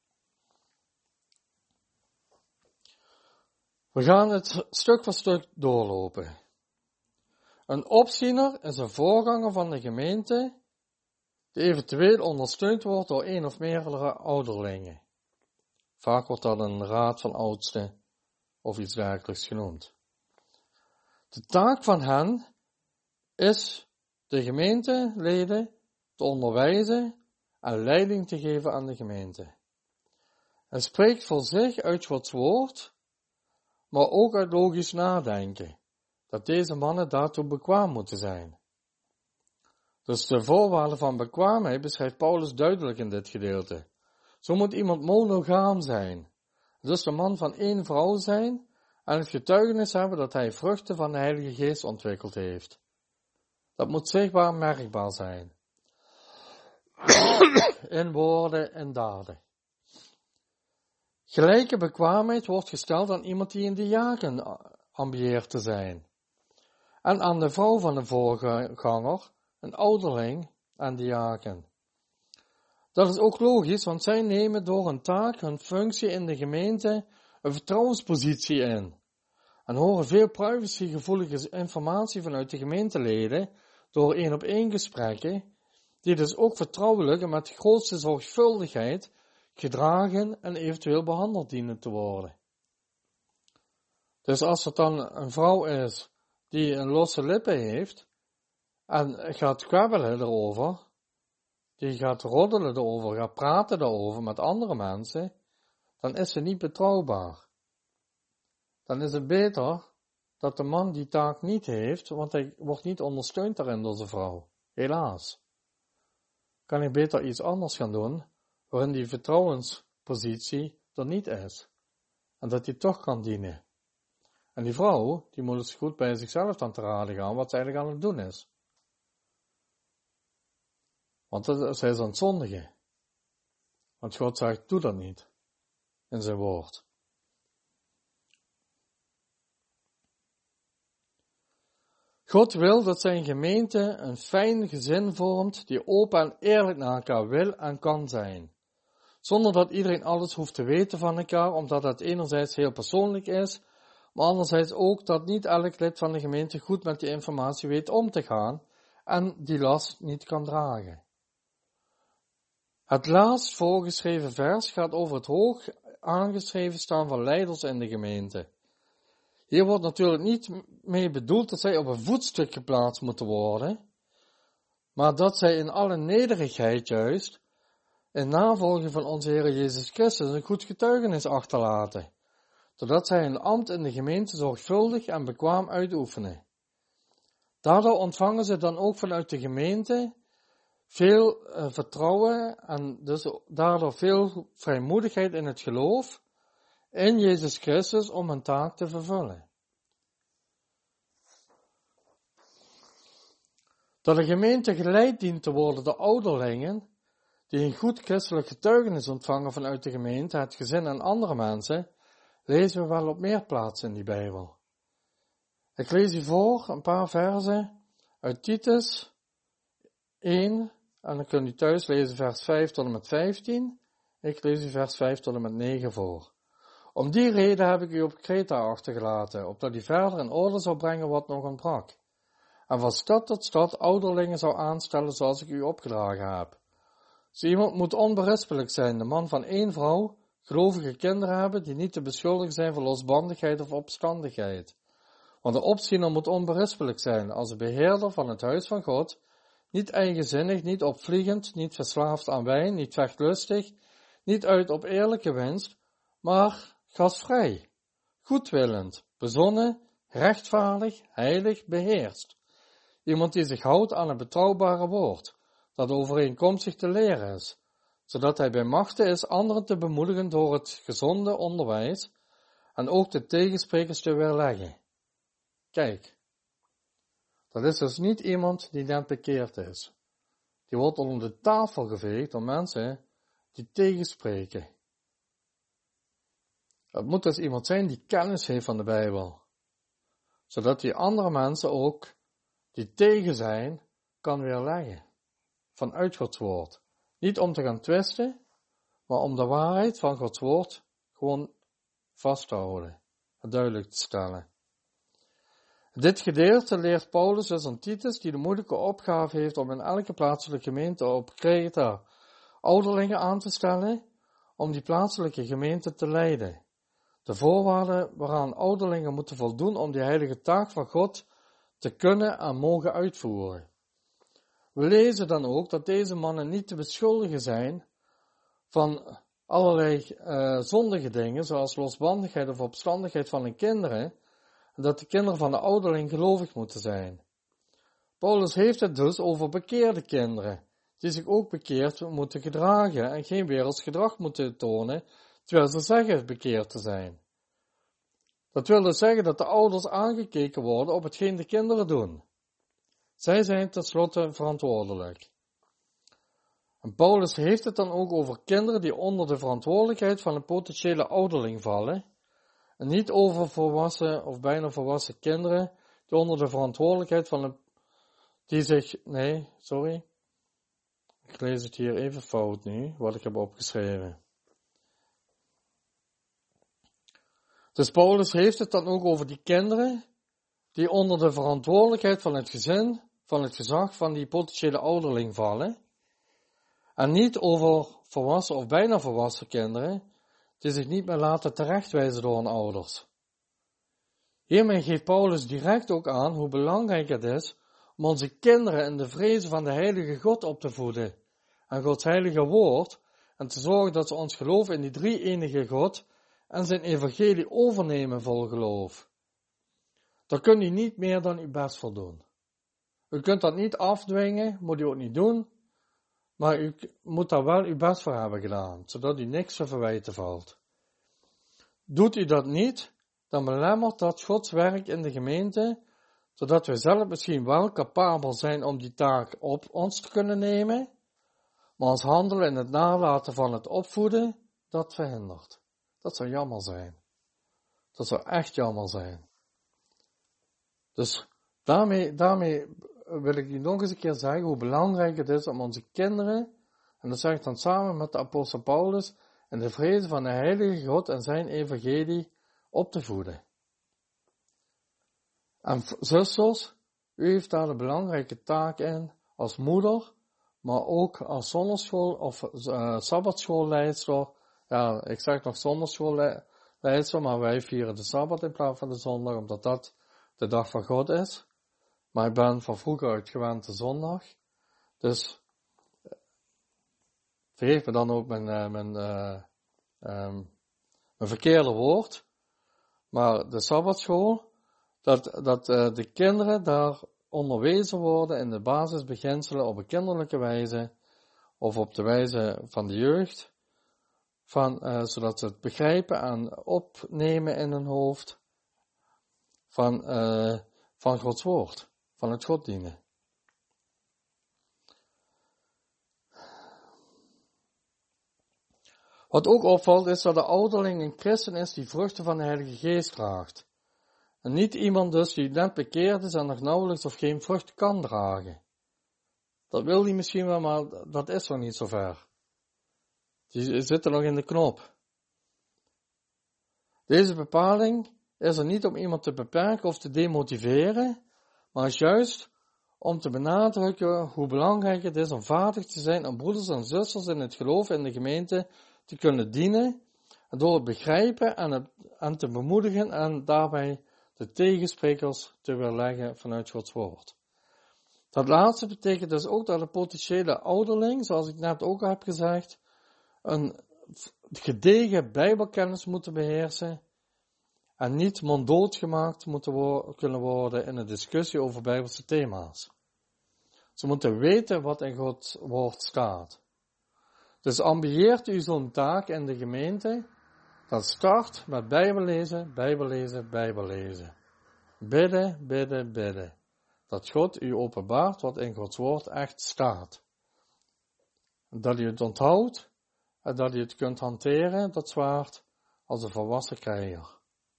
We gaan het stuk voor stuk doorlopen. Een opziener is een voorganger van de gemeente die eventueel ondersteund wordt door 1 of meerdere ouderlingen. Vaak wordt dat een raad van oudsten of iets dergelijks genoemd. De taak van hen is de gemeenteleden te onderwijzen en leiding te geven aan de gemeente. Het spreekt voor zich uit Gods woord, maar ook uit logisch nadenken, dat deze mannen daartoe bekwaam moeten zijn. Dus de voorwaarden van bekwaamheid beschrijft Paulus duidelijk in dit gedeelte. Zo moet iemand monogaam zijn, dus de man van 1 vrouw zijn en het getuigenis hebben dat hij vruchten van de Heilige Geest ontwikkeld heeft. Dat moet zichtbaar merkbaar zijn. in woorden en daden. Gelijke bekwaamheid wordt gesteld aan iemand die een diaken ambieert te zijn. En aan de vrouw van de voorganger, een ouderling en diaken. Dat is ook logisch, want zij nemen door hun taak, hun functie in de gemeente, een vertrouwenspositie in. En horen veel privacygevoelige informatie vanuit de gemeenteleden door 1-op-1 gesprekken, die dus ook vertrouwelijk en met de grootste zorgvuldigheid gedragen en eventueel behandeld dienen te worden. Dus als het dan een vrouw is die een losse lippen heeft en gaat kwabbelen erover, die gaat roddelen erover, gaat praten erover met andere mensen, dan is ze niet betrouwbaar. Dan is het beter dat de man die taak niet heeft, want hij wordt niet ondersteund daarin door zijn vrouw. Helaas. Kan hij beter iets anders gaan doen, waarin die vertrouwenspositie er niet is. En dat hij toch kan dienen. En die vrouw, die moet eens goed bij zichzelf dan te raden gaan, wat ze eigenlijk aan het doen is. Want zij is aan het zondigen. Want God zegt, doe dat niet. In zijn woord. God wil dat zijn gemeente een fijn gezin vormt, die open en eerlijk naar elkaar wil en kan zijn. Zonder dat iedereen alles hoeft te weten van elkaar, omdat het enerzijds heel persoonlijk is, maar anderzijds ook dat niet elk lid van de gemeente goed met die informatie weet om te gaan en die last niet kan dragen. Het laatst voorgeschreven vers gaat over het hoog aangeschreven staan van leiders in de gemeente. Hier wordt natuurlijk niet mee bedoeld dat zij op een voetstuk geplaatst moeten worden, maar dat zij in alle nederigheid juist, in navolging van onze Heer Jezus Christus, een goed getuigenis achterlaten, zodat zij hun ambt in de gemeente zorgvuldig en bekwaam uitoefenen. Daardoor ontvangen ze dan ook vanuit de gemeente veel vertrouwen en dus daardoor veel vrijmoedigheid in het geloof in Jezus Christus om hun taak te vervullen. Dat de gemeente geleid dient te worden door ouderlingen, die een goed christelijk getuigenis ontvangen vanuit de gemeente, het gezin en andere mensen, lezen we wel op meer plaatsen in die Bijbel. Ik lees u voor een paar versen uit Titus 1, en dan kunt u thuis lezen vers 5 tot en met 15. Ik lees u vers 5 tot en met 9 voor. Om die reden heb ik u op Kreta achtergelaten, opdat u verder in orde zou brengen wat nog ontbrak. En van stad tot stad ouderlingen zou aanstellen zoals ik u opgedragen heb. Zo iemand moet onberispelijk zijn, de man van 1 vrouw, gelovige kinderen hebben die niet te beschuldigen zijn van losbandigheid of opstandigheid. Want de opziener moet onberispelijk zijn als de beheerder van het huis van God, niet eigenzinnig, niet opvliegend, niet verslaafd aan wijn, niet vechtlustig, niet uit op eerlijke winst, maar gastvrij, goedwillend, bezonnen, rechtvaardig, heilig, beheerst. Iemand die zich houdt aan het betrouwbare woord, dat overeenkomstig te leren is, zodat hij bij machte is anderen te bemoedigen door het gezonde onderwijs en ook de tegensprekers te weerleggen. Kijk, dat is dus niet iemand die net bekeerd is. Die wordt onder de tafel geveegd door mensen die tegenspreken. Het moet dus iemand zijn die kennis heeft van de Bijbel, zodat die andere mensen ook, die tegen zijn, kan weerleggen. Vanuit Gods woord. Niet om te gaan twisten, maar om de waarheid van Gods woord gewoon vast te houden. Het duidelijk te stellen. Dit gedeelte leert Paulus dus aan Titus, die de moeilijke opgave heeft om in elke plaatselijke gemeente op Kreta ouderlingen aan te stellen, om die plaatselijke gemeente te leiden. De voorwaarden waaraan ouderlingen moeten voldoen om die heilige taak van God te kunnen en mogen uitvoeren. We lezen dan ook dat deze mannen niet te beschuldigen zijn van allerlei zondige dingen, zoals losbandigheid of opstandigheid van hun kinderen, en dat de kinderen van de ouderling gelovig moeten zijn. Paulus heeft het dus over bekeerde kinderen, die zich ook bekeerd moeten gedragen en geen werelds gedrag moeten tonen, terwijl ze zeggen bekeerd te zijn. Dat wil dus zeggen dat de ouders aangekeken worden op hetgeen de kinderen doen. Zij zijn tenslotte verantwoordelijk. En Paulus heeft het dan ook over kinderen die onder de verantwoordelijkheid van een potentiële ouderling vallen. En niet over volwassen of bijna volwassen kinderen die onder de verantwoordelijkheid van een, ik lees het hier even fout nu, wat ik heb opgeschreven. Dus Paulus heeft het dan ook over die kinderen die onder de verantwoordelijkheid van het gezin, van het gezag van die potentiële ouderling vallen. En niet over volwassen of bijna volwassen kinderen die zich niet meer laten terechtwijzen door hun ouders. Hiermee geeft Paulus direct ook aan hoe belangrijk het is om onze kinderen in de vrezen van de heilige God op te voeden en Gods heilige woord en te zorgen dat ze ons geloof in die drie-enige God en zijn evangelie overnemen vol geloof. Daar kunt u niet meer dan uw best voor doen. U kunt dat niet afdwingen, moet u ook niet doen, maar u moet daar wel uw best voor hebben gedaan, zodat u niks te verwijten valt. Doet u dat niet, dan belemmert dat Gods werk in de gemeente, zodat wij zelf misschien wel capabel zijn om die taak op ons te kunnen nemen, maar ons handelen in het nalaten van het opvoeden, dat verhindert. Dat zou jammer zijn. Dat zou echt jammer zijn. Dus daarmee wil ik u nog eens een keer zeggen hoe belangrijk het is om onze kinderen, en dat zeg ik dan samen met de apostel Paulus, in de vrezen van de heilige God en zijn evangelie op te voeden. En zusters, u heeft daar de belangrijke taak in als moeder, maar ook als zonderschool of sabbatschoolleidster. Ja, ik zeg nog zonderschoolleidster, maar wij vieren de sabbat in plaats van de zondag, omdat dat de dag van God is. Maar ik ben van vroeger uit gewend de zondag. Dus vergeef me dan ook mijn verkeerde woord. Maar de sabbatschool, dat de kinderen daar onderwezen worden in de basisbeginselen op een kinderlijke wijze, of op de wijze van de jeugd, zodat ze het begrijpen en opnemen in hun hoofd van Gods woord, van het God dienen. Wat ook opvalt is dat de ouderling een christen is die vruchten van de Heilige Geest draagt. En niet iemand dus die net bekeerd is en nog nauwelijks of geen vrucht kan dragen. Dat wil hij misschien wel, maar dat is nog niet zo ver. Die zitten nog in de knop. Deze bepaling is er niet om iemand te beperken of te demotiveren, maar is juist om te benadrukken hoe belangrijk het is om vaardig te zijn om broeders en zusters in het geloof in de gemeente te kunnen dienen, en door het begrijpen en te bemoedigen en daarbij de tegensprekers te weerleggen vanuit Gods woord. Dat laatste betekent dus ook dat de potentiële ouderling, zoals ik net ook heb gezegd, een gedegen bijbelkennis moeten beheersen en niet monddood gemaakt kunnen worden in een discussie over bijbelse thema's. Ze moeten weten wat in Gods woord staat. Dus ambieert u zo'n taak in de gemeente, dat start met bijbellezen, bijbellezen, bijbellezen. Bidden, bidden, bidden. Dat God u openbaart wat in Gods woord echt staat. Dat u het onthoudt en dat u het kunt hanteren, dat zwaard, als een volwassen krijger.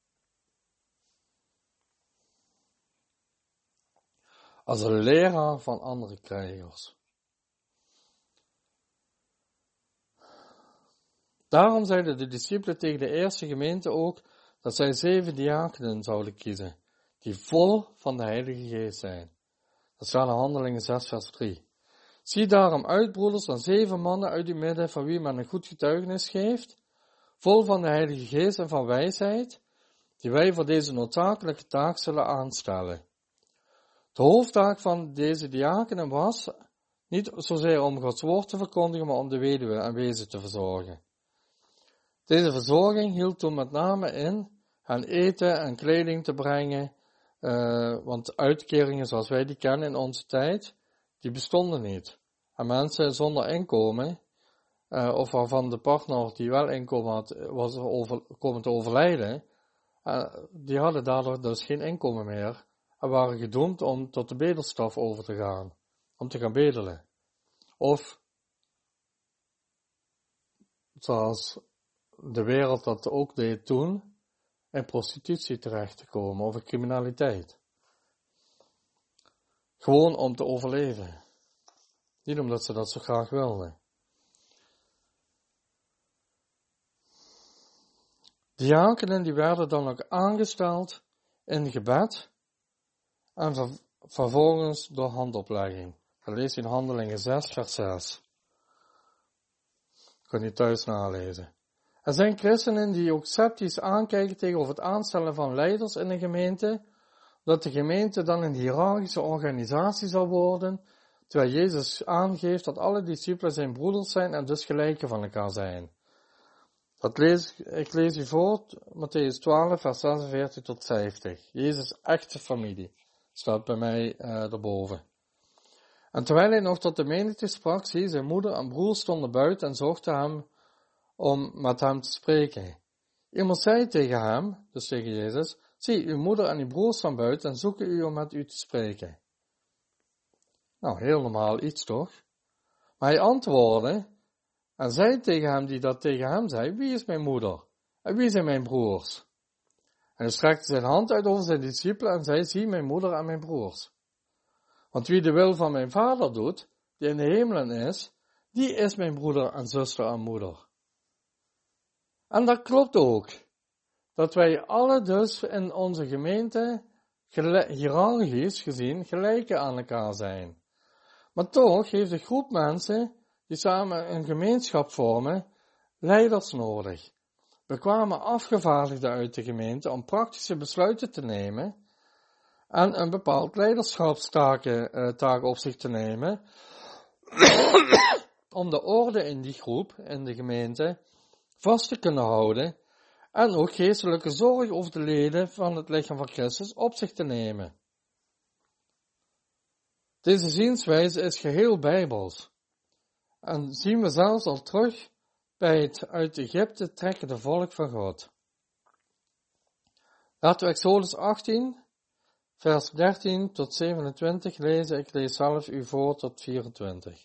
Als een leraar van andere krijgers. Daarom zeiden de discipelen tegen de eerste gemeente ook dat zij 7 diakenen zouden kiezen, die vol van de Heilige Geest zijn. Dat staat in Handelingen 6 vers 3. Zie daarom uit, broeders, dan 7 mannen uit uw midden van wie men een goed getuigenis geeft, vol van de Heilige Geest en van wijsheid, die wij voor deze noodzakelijke taak zullen aanstellen. De hoofdtaak van deze diakenen was niet zozeer om Gods woord te verkondigen, maar om de weduwe en wezen te verzorgen. Deze verzorging hield toen met name in hen eten en kleding te brengen, want uitkeringen zoals wij die kennen in onze tijd, die bestonden niet. En mensen zonder inkomen, of waarvan de partner die wel inkomen had, was komen te overlijden, die hadden daardoor dus geen inkomen meer en waren gedoemd om tot de bedelstaf over te gaan, om te gaan bedelen. Of zoals de wereld dat ook deed toen, in prostitutie terecht te komen of in criminaliteit. Gewoon om te overleven. Niet omdat ze dat zo graag wilden. Diakenen die werden dan ook aangesteld in gebed en vervolgens door handoplegging. Dat lees je in Handelingen 6 vers 6. Kun je thuis nalezen. Er zijn christenen die ook sceptisch aankijken tegenover het aanstellen van leiders in een gemeente, dat de gemeente dan een hiërarchische organisatie zal worden, terwijl Jezus aangeeft dat alle discipelen zijn broeders zijn en dus gelijken van elkaar zijn. Ik lees u voor, Mattheüs 12, vers 46 tot 50. Jezus' echte familie staat bij mij erboven. En terwijl hij nog tot de menigte sprak, zie zijn moeder en broer stonden buiten en zochten hem om met hem te spreken. Iemand zei tegen hem, dus tegen Jezus, zie, uw moeder en uw broer staan buiten en zoeken u om met u te spreken. Nou, heel normaal iets toch? Maar hij antwoordde en zei tegen hem die dat tegen hem zei, wie is mijn moeder? En wie zijn mijn broers? En hij strekte zijn hand uit over zijn discipelen en zei, zie mijn moeder en mijn broers. Want wie de wil van mijn vader doet, die in de hemelen is, die is mijn broeder en zuster en moeder. En dat klopt ook. Dat wij alle dus in onze gemeente, hiërarchisch gezien, gelijken aan elkaar zijn. Maar toch heeft een groep mensen, die samen een gemeenschap vormen, leiders nodig. Bekwame afgevaardigden uit de gemeente om praktische besluiten te nemen en een bepaald leiderschapstaak op zich te nemen, om de orde in die groep, in de gemeente, vast te kunnen houden en ook geestelijke zorg over de leden van het lichaam van Christus op zich te nemen. Deze zienswijze is geheel bijbels en zien we zelfs al terug bij het uit Egypte trekkende volk van God. Laten we Exodus 18, vers 13 tot 27 lezen. Ik lees zelf u voor tot 24.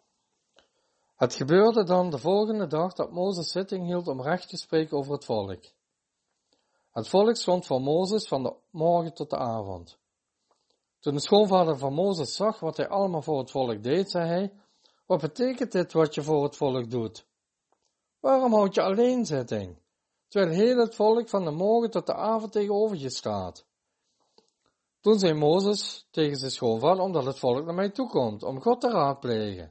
Het gebeurde dan de volgende dag dat Mozes zitting hield om recht te spreken over het volk. Het volk stond voor Mozes van de morgen tot de avond. Toen de schoonvader van Mozes zag wat hij allemaal voor het volk deed, zei hij, wat betekent dit wat je voor het volk doet? Waarom houd je alleen zitting, terwijl heel het volk van de morgen tot de avond tegenover je staat? Toen zei Mozes tegen zijn schoonvader, omdat het volk naar mij toe komt, om God te raadplegen.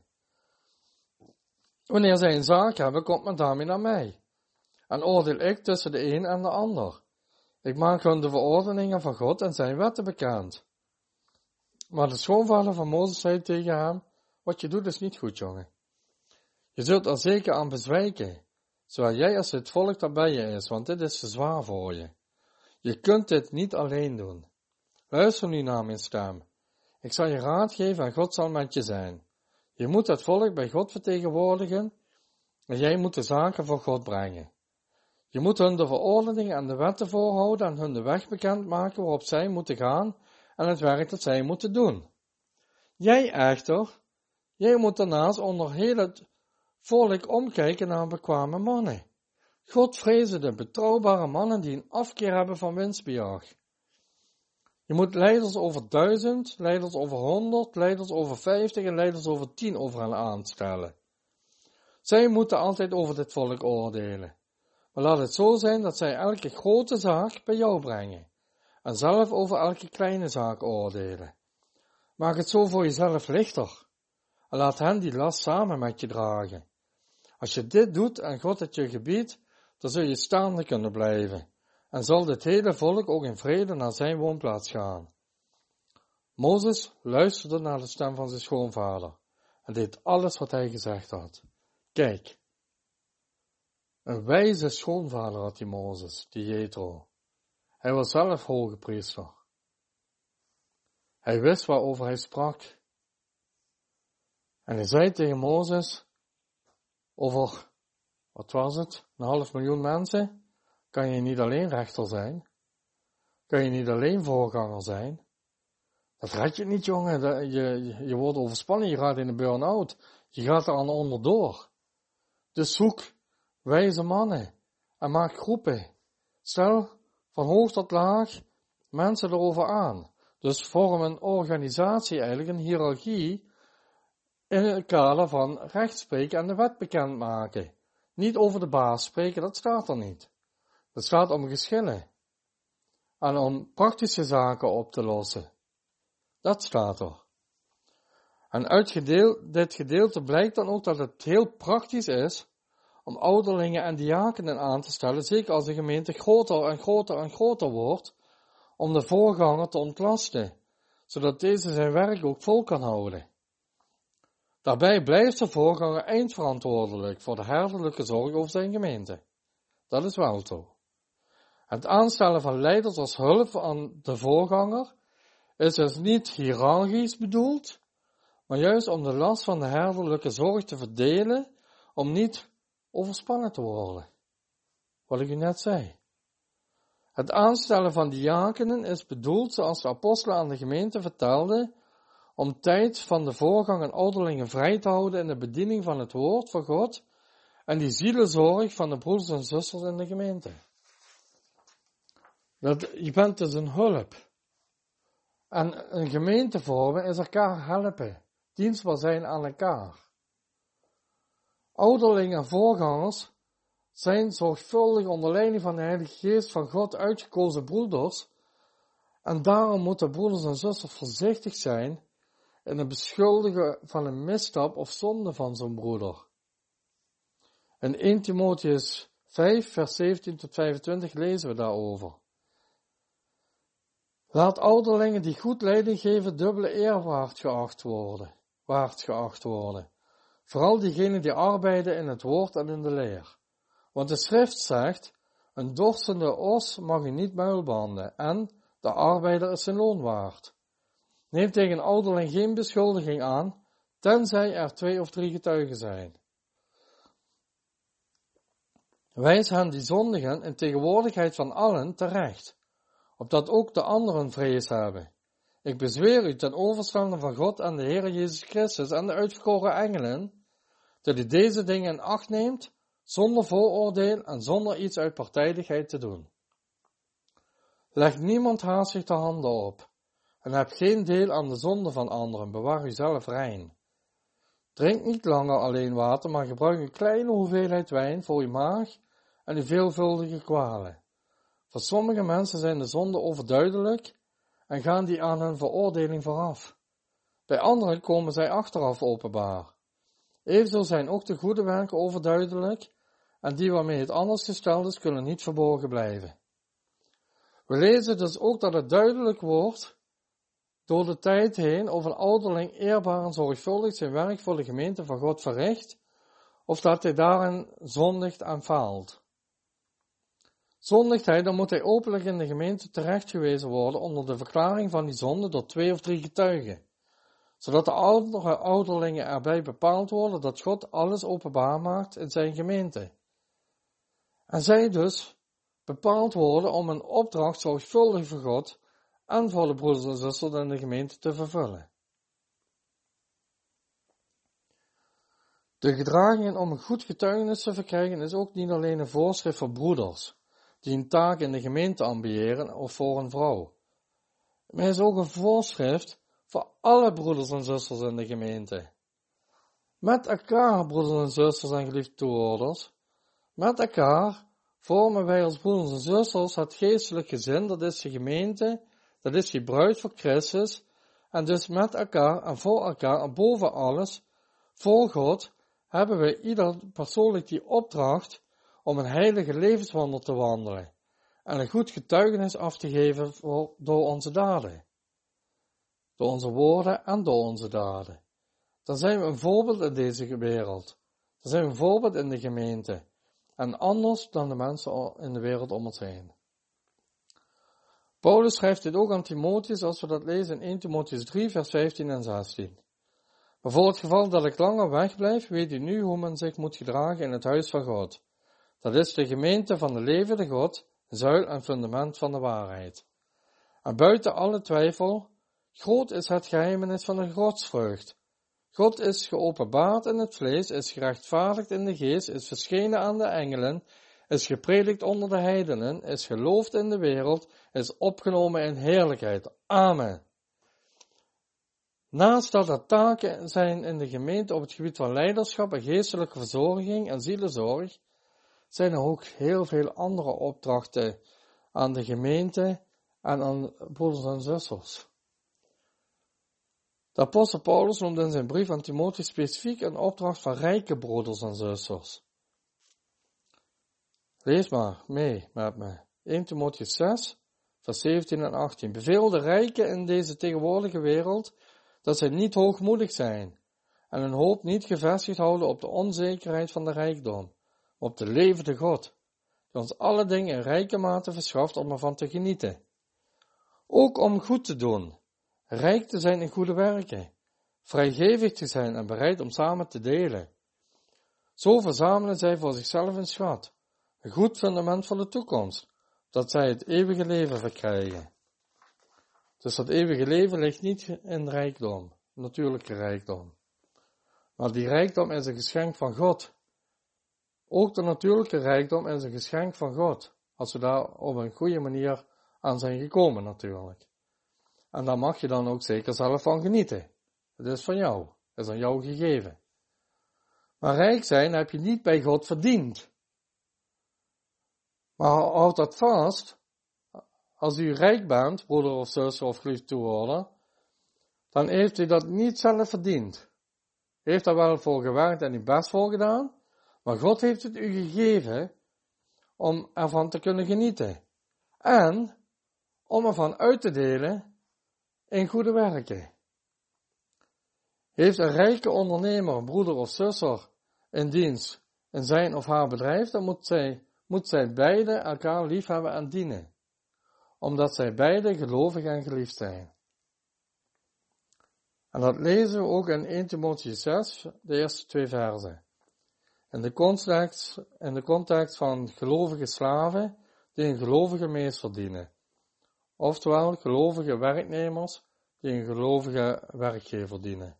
Wanneer zij een zaak hebben, komt men daarmee naar mij. En oordeel ik tussen de een en de ander. Ik maak hun de verordeningen van God en zijn wetten bekend. Maar de schoonvader van Mozes zei tegen hem, wat je doet is niet goed, jongen. Je zult er zeker aan bezwijken, zowel jij als het volk dat bij je is, want dit is te zwaar voor je. Je kunt dit niet alleen doen. Luister nu naar mijn stem. Ik zal je raad geven en God zal met je zijn. Je moet het volk bij God vertegenwoordigen en jij moet de zaken voor God brengen. Je moet hun de verordeningen en de wetten voorhouden en hun de weg bekendmaken waarop zij moeten gaan en het werk dat zij moeten doen. Jij echter, jij moet daarnaast onder heel het volk omkijken naar bekwame mannen. Godvrezende, betrouwbare mannen die een afkeer hebben van winstbejag. Je moet leiders over 1000, leiders over 100, leiders over 50 en leiders over 10 over hen aanstellen. Zij moeten altijd over dit volk oordelen. Maar laat het zo zijn dat zij elke grote zaak bij jou brengen. En zelf over elke kleine zaak oordelen. Maak het zo voor jezelf lichter. En laat hen die last samen met je dragen. Als je dit doet en God het je gebiedt, dan zul je staande kunnen blijven. En zal dit hele volk ook in vrede naar zijn woonplaats gaan. Mozes luisterde naar de stem van zijn schoonvader en deed alles wat hij gezegd had. Kijk, een wijze schoonvader had die Mozes, die Jethro. Hij was zelf hoge priester. Hij wist waarover hij sprak. En hij zei tegen Mozes, over, wat was het, 500.000 mensen, kan je niet alleen rechter zijn? Kan je niet alleen voorganger zijn? Dat red je niet, jongen. Je wordt overspannen, je gaat in een burn-out. Je gaat er aan onderdoor. Dus zoek wijze mannen en maak groepen. Stel van hoog tot laag mensen erover aan. Dus vorm een organisatie eigenlijk, een hiërarchie, in het kader van rechtspreken en de wet bekendmaken. Niet over de baas spreken, dat staat er niet. Het staat om geschillen. En om praktische zaken op te lossen. Dat staat er. En uit dit gedeelte blijkt dan ook dat het heel praktisch is om ouderlingen en diakenen aan te stellen, zeker als de gemeente groter en groter en groter wordt, om de voorganger te ontlasten, zodat deze zijn werk ook vol kan houden. Daarbij blijft de voorganger eindverantwoordelijk voor de herderlijke zorg over zijn gemeente. Dat is wel zo. Het aanstellen van leiders als hulp aan de voorganger is dus niet hiërarchisch bedoeld, maar juist om de last van de herderlijke zorg te verdelen, om niet overspannen te worden. Wat ik u net zei. Het aanstellen van diakenen is bedoeld, zoals de apostelen aan de gemeente vertelden, om tijd van de voorgang en ouderlingen vrij te houden in de bediening van het woord van God en die zielenzorg van de broeders en zusters in de gemeente. Je bent dus een hulp. En een gemeente vormen is elkaar helpen, dienstbaar zijn aan elkaar. Ouderlingen en voorgangers zijn zorgvuldig onder leiding van de Heilige Geest van God uitgekozen broeders en daarom moeten broeders en zusters voorzichtig zijn in het beschuldigen van een misstap of zonde van zo'n broeder. In 1 Timotheus 5 vers 17 tot 25 lezen we daarover. Laat ouderlingen die goed leiding geven dubbele eer waard geacht worden. Vooral diegenen die arbeiden in het woord en in de leer. Want de schrift zegt, een dorstende os mag u niet muilbanden en de arbeider is zijn loon waard. Neem tegen ouderling geen beschuldiging aan, tenzij er 2 of 3 getuigen zijn. Wijs hen die zondigen in tegenwoordigheid van allen terecht, opdat ook de anderen vrees hebben. Ik bezweer u ten overstande van God en de Heer Jezus Christus en de uitverkoren engelen, dat u deze dingen in acht neemt, zonder vooroordeel en zonder iets uit partijdigheid te doen. Leg niemand haastig de handen op, en heb geen deel aan de zonde van anderen, bewaar u zelf rein. Drink niet langer alleen water, maar gebruik een kleine hoeveelheid wijn voor uw maag en uw veelvuldige kwalen. Voor sommige mensen zijn de zonden overduidelijk en gaan die aan hun veroordeling vooraf. Bij anderen komen zij achteraf openbaar. Evenzo zijn ook de goede werken overduidelijk en die waarmee het anders gesteld is, kunnen niet verborgen blijven. We lezen dus ook dat het duidelijk wordt door de tijd heen of een ouderling eerbaar en zorgvuldig zijn werk voor de gemeente van God verricht, of dat hij daarin zondigt en faalt. Zondigt hij, dan moet hij openlijk in de gemeente terechtgewezen worden onder de verklaring van die zonde door 2 of 3 getuigen, zodat de andere ouderlingen erbij bepaald worden dat God alles openbaar maakt in zijn gemeente. En zij dus bepaald worden om een opdracht zorgvuldig voor God en voor de broeders en zusters in de gemeente te vervullen. De gedragingen om een goed getuigenis te verkrijgen is ook niet alleen een voorschrift voor broeders, die een taak in de gemeente ambiëren of voor een vrouw. Maar is ook een voorschrift voor alle broeders en zusters in de gemeente. Met elkaar, broeders en zusters en geliefde toehoorders, met elkaar vormen wij als broeders en zusters het geestelijk gezin, dat is de gemeente, dat is die bruid voor Christus, en dus met elkaar en voor elkaar en boven alles, voor God, hebben wij ieder persoonlijk die opdracht om een heilige levenswandel te wandelen en een goed getuigenis af te geven door onze daden. Door onze woorden en door onze daden. Dan zijn we een voorbeeld in deze wereld. Dan zijn we een voorbeeld in de gemeente. En anders dan de mensen in de wereld om ons heen. Paulus schrijft dit ook aan Timotheus, als we dat lezen in 1 Timotheus 3, vers 15 en 16. Maar voor het geval dat ik langer wegblijf, weet u nu hoe men zich moet gedragen in het huis van God. Dat is de gemeente van de levende God, zuil en fundament van de waarheid. En buiten alle twijfel, groot is het geheimenis van de godsvrucht. God is geopenbaard in het vlees, is gerechtvaardigd in de geest, is verschenen aan de engelen, is gepredikt onder de heidenen, is geloofd in de wereld, is opgenomen in heerlijkheid. Amen. Naast dat er taken zijn in de gemeente op het gebied van leiderschap en geestelijke verzorging en zielenzorg, zijn er ook heel veel andere opdrachten aan de gemeente en aan broeders en zusters. De apostel Paulus noemt in zijn brief aan Timotheus specifiek een opdracht van rijke broeders en zusters. Lees maar mee met me. 1 Timotheus 6, vers 17 en 18. Beveel de rijken in deze tegenwoordige wereld dat zij niet hoogmoedig zijn en hun hoop niet gevestigd houden op de onzekerheid van de rijkdom, maar op de levende God, die ons alle dingen in rijke mate verschaft om ervan te genieten. Ook om goed te doen, rijk te zijn in goede werken, vrijgevig te zijn en bereid om samen te delen. Zo verzamelen zij voor zichzelf een schat, een goed fundament voor de toekomst, dat zij het eeuwige leven verkrijgen. Dus dat eeuwige leven ligt niet in rijkdom, natuurlijke rijkdom. Maar die rijkdom is een geschenk van God. Ook de natuurlijke rijkdom is een geschenk van God, als we daar op een goede manier aan zijn gekomen natuurlijk. En daar mag je dan ook zeker zelf van genieten. Het is van jou, het is aan jou gegeven. Maar rijk zijn heb je niet bij God verdiend. Maar houd dat vast, als u rijk bent, broeder of zuster of geliefd toehoorder, dan heeft u dat niet zelf verdiend. U heeft daar wel voor gewerkt en uw best voor gedaan, maar God heeft het u gegeven om ervan te kunnen genieten. En om ervan uit te delen in goede werken. Heeft een rijke ondernemer, broeder of zuster, in dienst in zijn of haar bedrijf, dan moet zij beide elkaar liefhebben en dienen. Omdat zij beide gelovig en geliefd zijn. En dat lezen we ook in 1 Timotheus 6, de eerste 2 versen. In de context van gelovige slaven die een gelovige meester dienen. Oftewel gelovige werknemers die een gelovige werkgever dienen.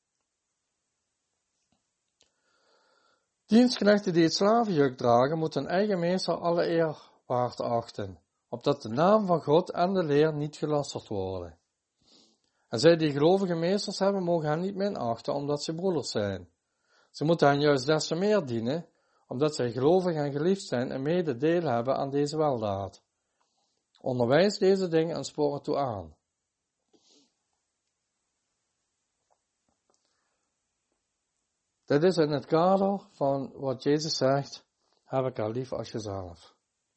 Dienstknechten die het slavenjuk dragen, moeten hun eigen meester alle eer waard achten, opdat de naam van God en de leer niet gelasterd worden. En zij die gelovige meesters hebben, mogen hen niet minachten, omdat ze broeders zijn. Ze moeten hen juist des te meer dienen, omdat zij gelovig en geliefd zijn en mede deel hebben aan deze weldaad. Onderwijs deze dingen en spoor ertoe aan. Dit is in het kader van wat Jezus zegt, heb elkaar lief als jezelf.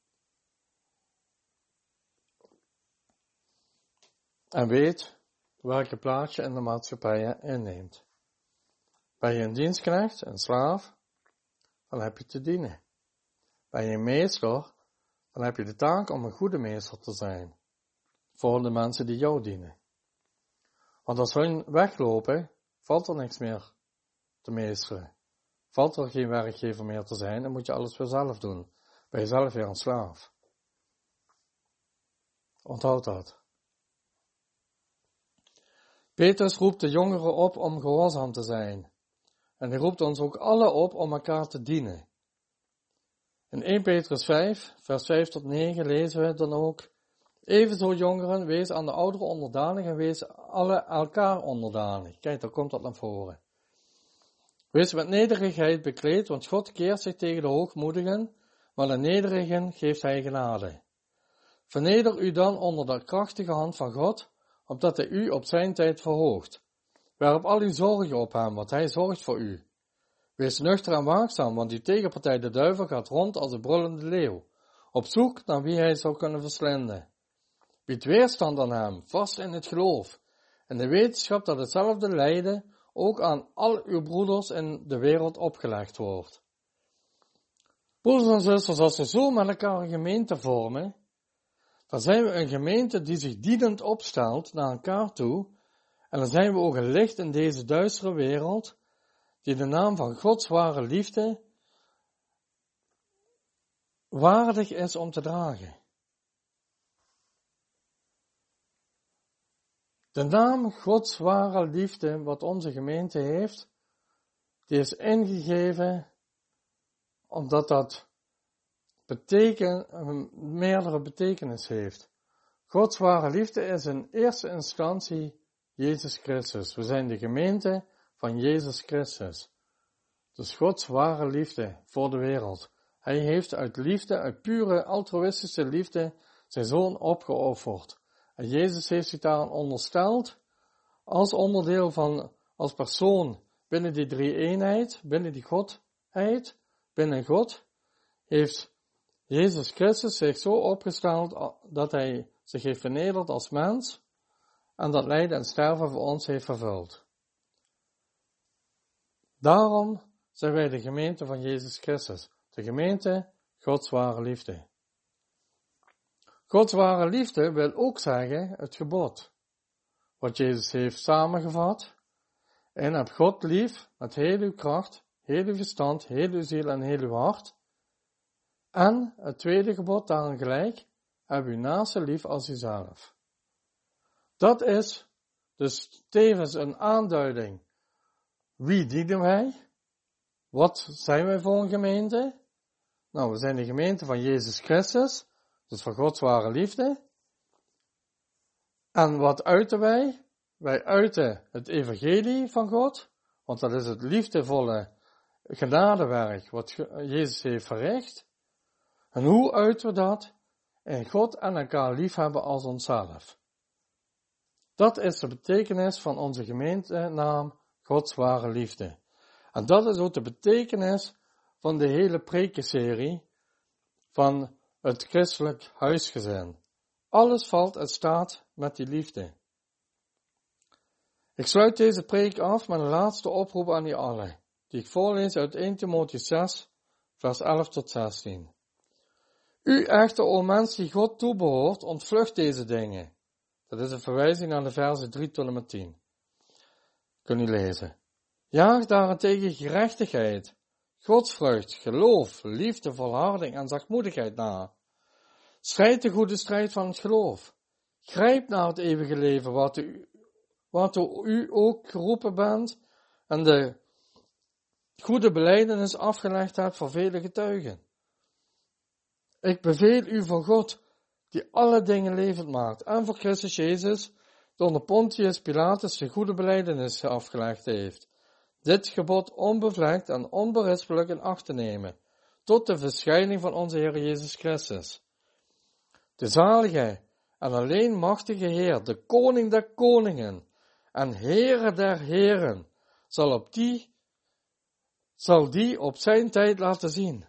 En weet welke plaats je in de maatschappij inneemt. Ben je een dienstknecht, een slaaf, dan heb je te dienen. Ben je een meester, dan heb je de taak om een goede meester te zijn. Voor de mensen die jou dienen. Want als hun weglopen, valt er niks meer te meesteren. Valt er geen werkgever meer te zijn, dan moet je alles weer zelf doen. Ben je zelf weer een slaaf. Onthoud dat. Petrus roept de jongeren op om gehoorzaam te zijn. En hij roept ons ook alle op om elkaar te dienen. In 1 Petrus 5, vers 5 tot 9 lezen we dan ook: Evenzo jongeren, wees aan de ouderen onderdanig en wees alle elkaar onderdanig. Kijk, daar komt dat naar voren. Wees met nederigheid bekleed, want God keert zich tegen de hoogmoedigen, maar de nederigen geeft hij genade. Verneder u dan onder de krachtige hand van God, opdat hij u op zijn tijd verhoogt. Werp al uw zorgen op hem, want hij zorgt voor u. Wees nuchter en waakzaam, want uw tegenpartij de duivel gaat rond als een brullende leeuw, op zoek naar wie hij zou kunnen verslinden. Bied weerstand aan hem, vast in het geloof, en de wetenschap dat hetzelfde lijden ook aan al uw broeders in de wereld opgelegd wordt. Broeders en zusters, als we zo met elkaar een gemeente vormen, dan zijn we een gemeente die zich dienend opstelt naar elkaar toe, en dan zijn we ook een licht in deze duistere wereld, die de naam van Gods ware liefde waardig is om te dragen. De naam Gods ware liefde, wat onze gemeente heeft, die is ingegeven omdat dat meerdere betekenis heeft. Gods ware liefde is in eerste instantie Jezus Christus. We zijn de gemeente van Jezus Christus. Dus Gods ware liefde voor de wereld. Hij heeft uit liefde, uit pure altruïstische liefde, zijn zoon opgeofferd. En Jezus heeft zich daaraan ondersteld, als onderdeel van, als persoon binnen die drie-eenheid, binnen die Godheid, binnen God, heeft Jezus Christus zich zo opgesteld dat hij zich heeft vernederd als mens en dat lijden en sterven voor ons heeft vervuld. Daarom zijn wij de gemeente van Jezus Christus, de gemeente Gods ware liefde. Gods ware liefde wil ook zeggen het gebod, wat Jezus heeft samengevat. En heb God lief met heel uw kracht, heel uw verstand, heel uw ziel en heel uw hart. En het tweede gebod daaraan gelijk, heb uw naaste lief als uzelf. Dat is dus tevens een aanduiding. Wie dienen wij? Wat zijn wij voor een gemeente? Nou, we zijn de gemeente van Jezus Christus, dus van Gods ware liefde. En wat uiten wij? Wij uiten het evangelie van God, want dat is het liefdevolle genadewerk wat Jezus heeft verricht. En hoe uiten we dat? In God en elkaar liefhebben als onszelf. Dat is de betekenis van onze gemeentenaam Gods ware liefde. En dat is ook de betekenis van de hele prekenserie van het christelijk huisgezin. Alles valt en staat met die liefde. Ik sluit deze preek af met een laatste oproep aan u allen, die ik voorlees uit 1 Timotheüs 6, vers 11 tot 16. U echter, o mens die God toebehoort, ontvlucht deze dingen. Dat is een verwijzing naar de versen 3 tot en met 10. Kun u lezen. Jaag daarentegen gerechtigheid, godsvrucht, geloof, liefde, volharding en zachtmoedigheid na. Strijd de goede strijd van het geloof. Grijp naar het eeuwige leven, waartoe u ook geroepen bent en de goede belijdenis afgelegd hebt voor vele getuigen. Ik beveel u voor God, die alle dingen levend maakt, en voor Christus Jezus, die onder Pontius Pilatus de goede belijdenis afgelegd heeft. Dit gebod onbevlekt en onberispelijk in acht te nemen, tot de verschijning van onze Heer Jezus Christus. De zalige en alleen machtige Heer, de koning der koningen en Heere der heren, zal die op zijn tijd laten zien.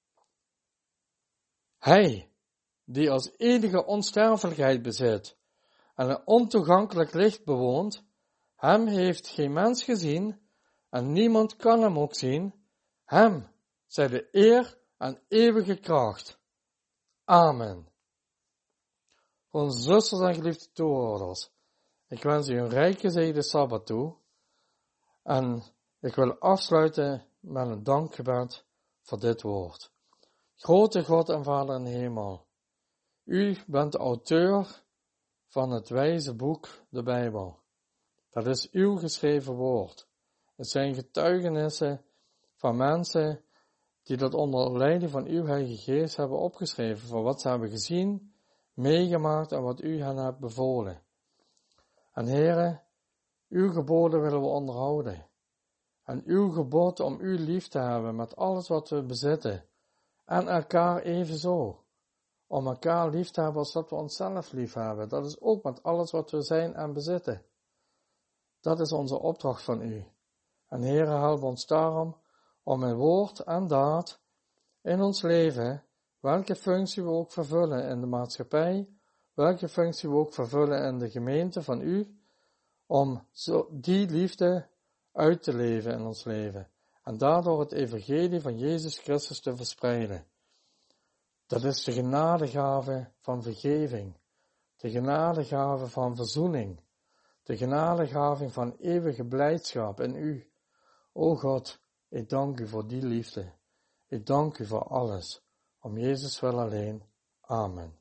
Hij, die als enige onsterfelijkheid bezit en een ontoegankelijk licht bewoont, hem heeft geen mens gezien en niemand kan hem ook zien. Hem zij de eer en eeuwige kracht. Amen. Voor onze zusters en geliefde toehoorders, ik wens u een rijk gezegende Sabbat toe en ik wil afsluiten met een dankgebed voor dit woord. Grote God en Vader in de hemel, u bent de auteur van het wijze boek, de Bijbel. Dat is uw geschreven woord. Het zijn getuigenissen van mensen die dat onder leiding van uw Heilige Geest hebben opgeschreven, van wat ze hebben gezien, meegemaakt en wat u hen hebt bevolen. En Heere, uw geboden willen we onderhouden. En uw gebod om u lief te hebben met alles wat we bezitten. En elkaar evenzo. Om elkaar lief te hebben als dat we onszelf lief hebben. Dat is ook met alles wat we zijn en bezitten. Dat is onze opdracht van u. En Heere, help ons daarom om in woord en daad in ons leven, welke functie we ook vervullen in de maatschappij, welke functie we ook vervullen in de gemeente van u, om die liefde uit te leven in ons leven en daardoor het evangelie van Jezus Christus te verspreiden. Dat is de genadegave van vergeving, de genadegave van verzoening, de genadegave van eeuwige blijdschap in u. O God, ik dank u voor die liefde. Ik dank u voor alles. Om Jezus wil alleen. Amen.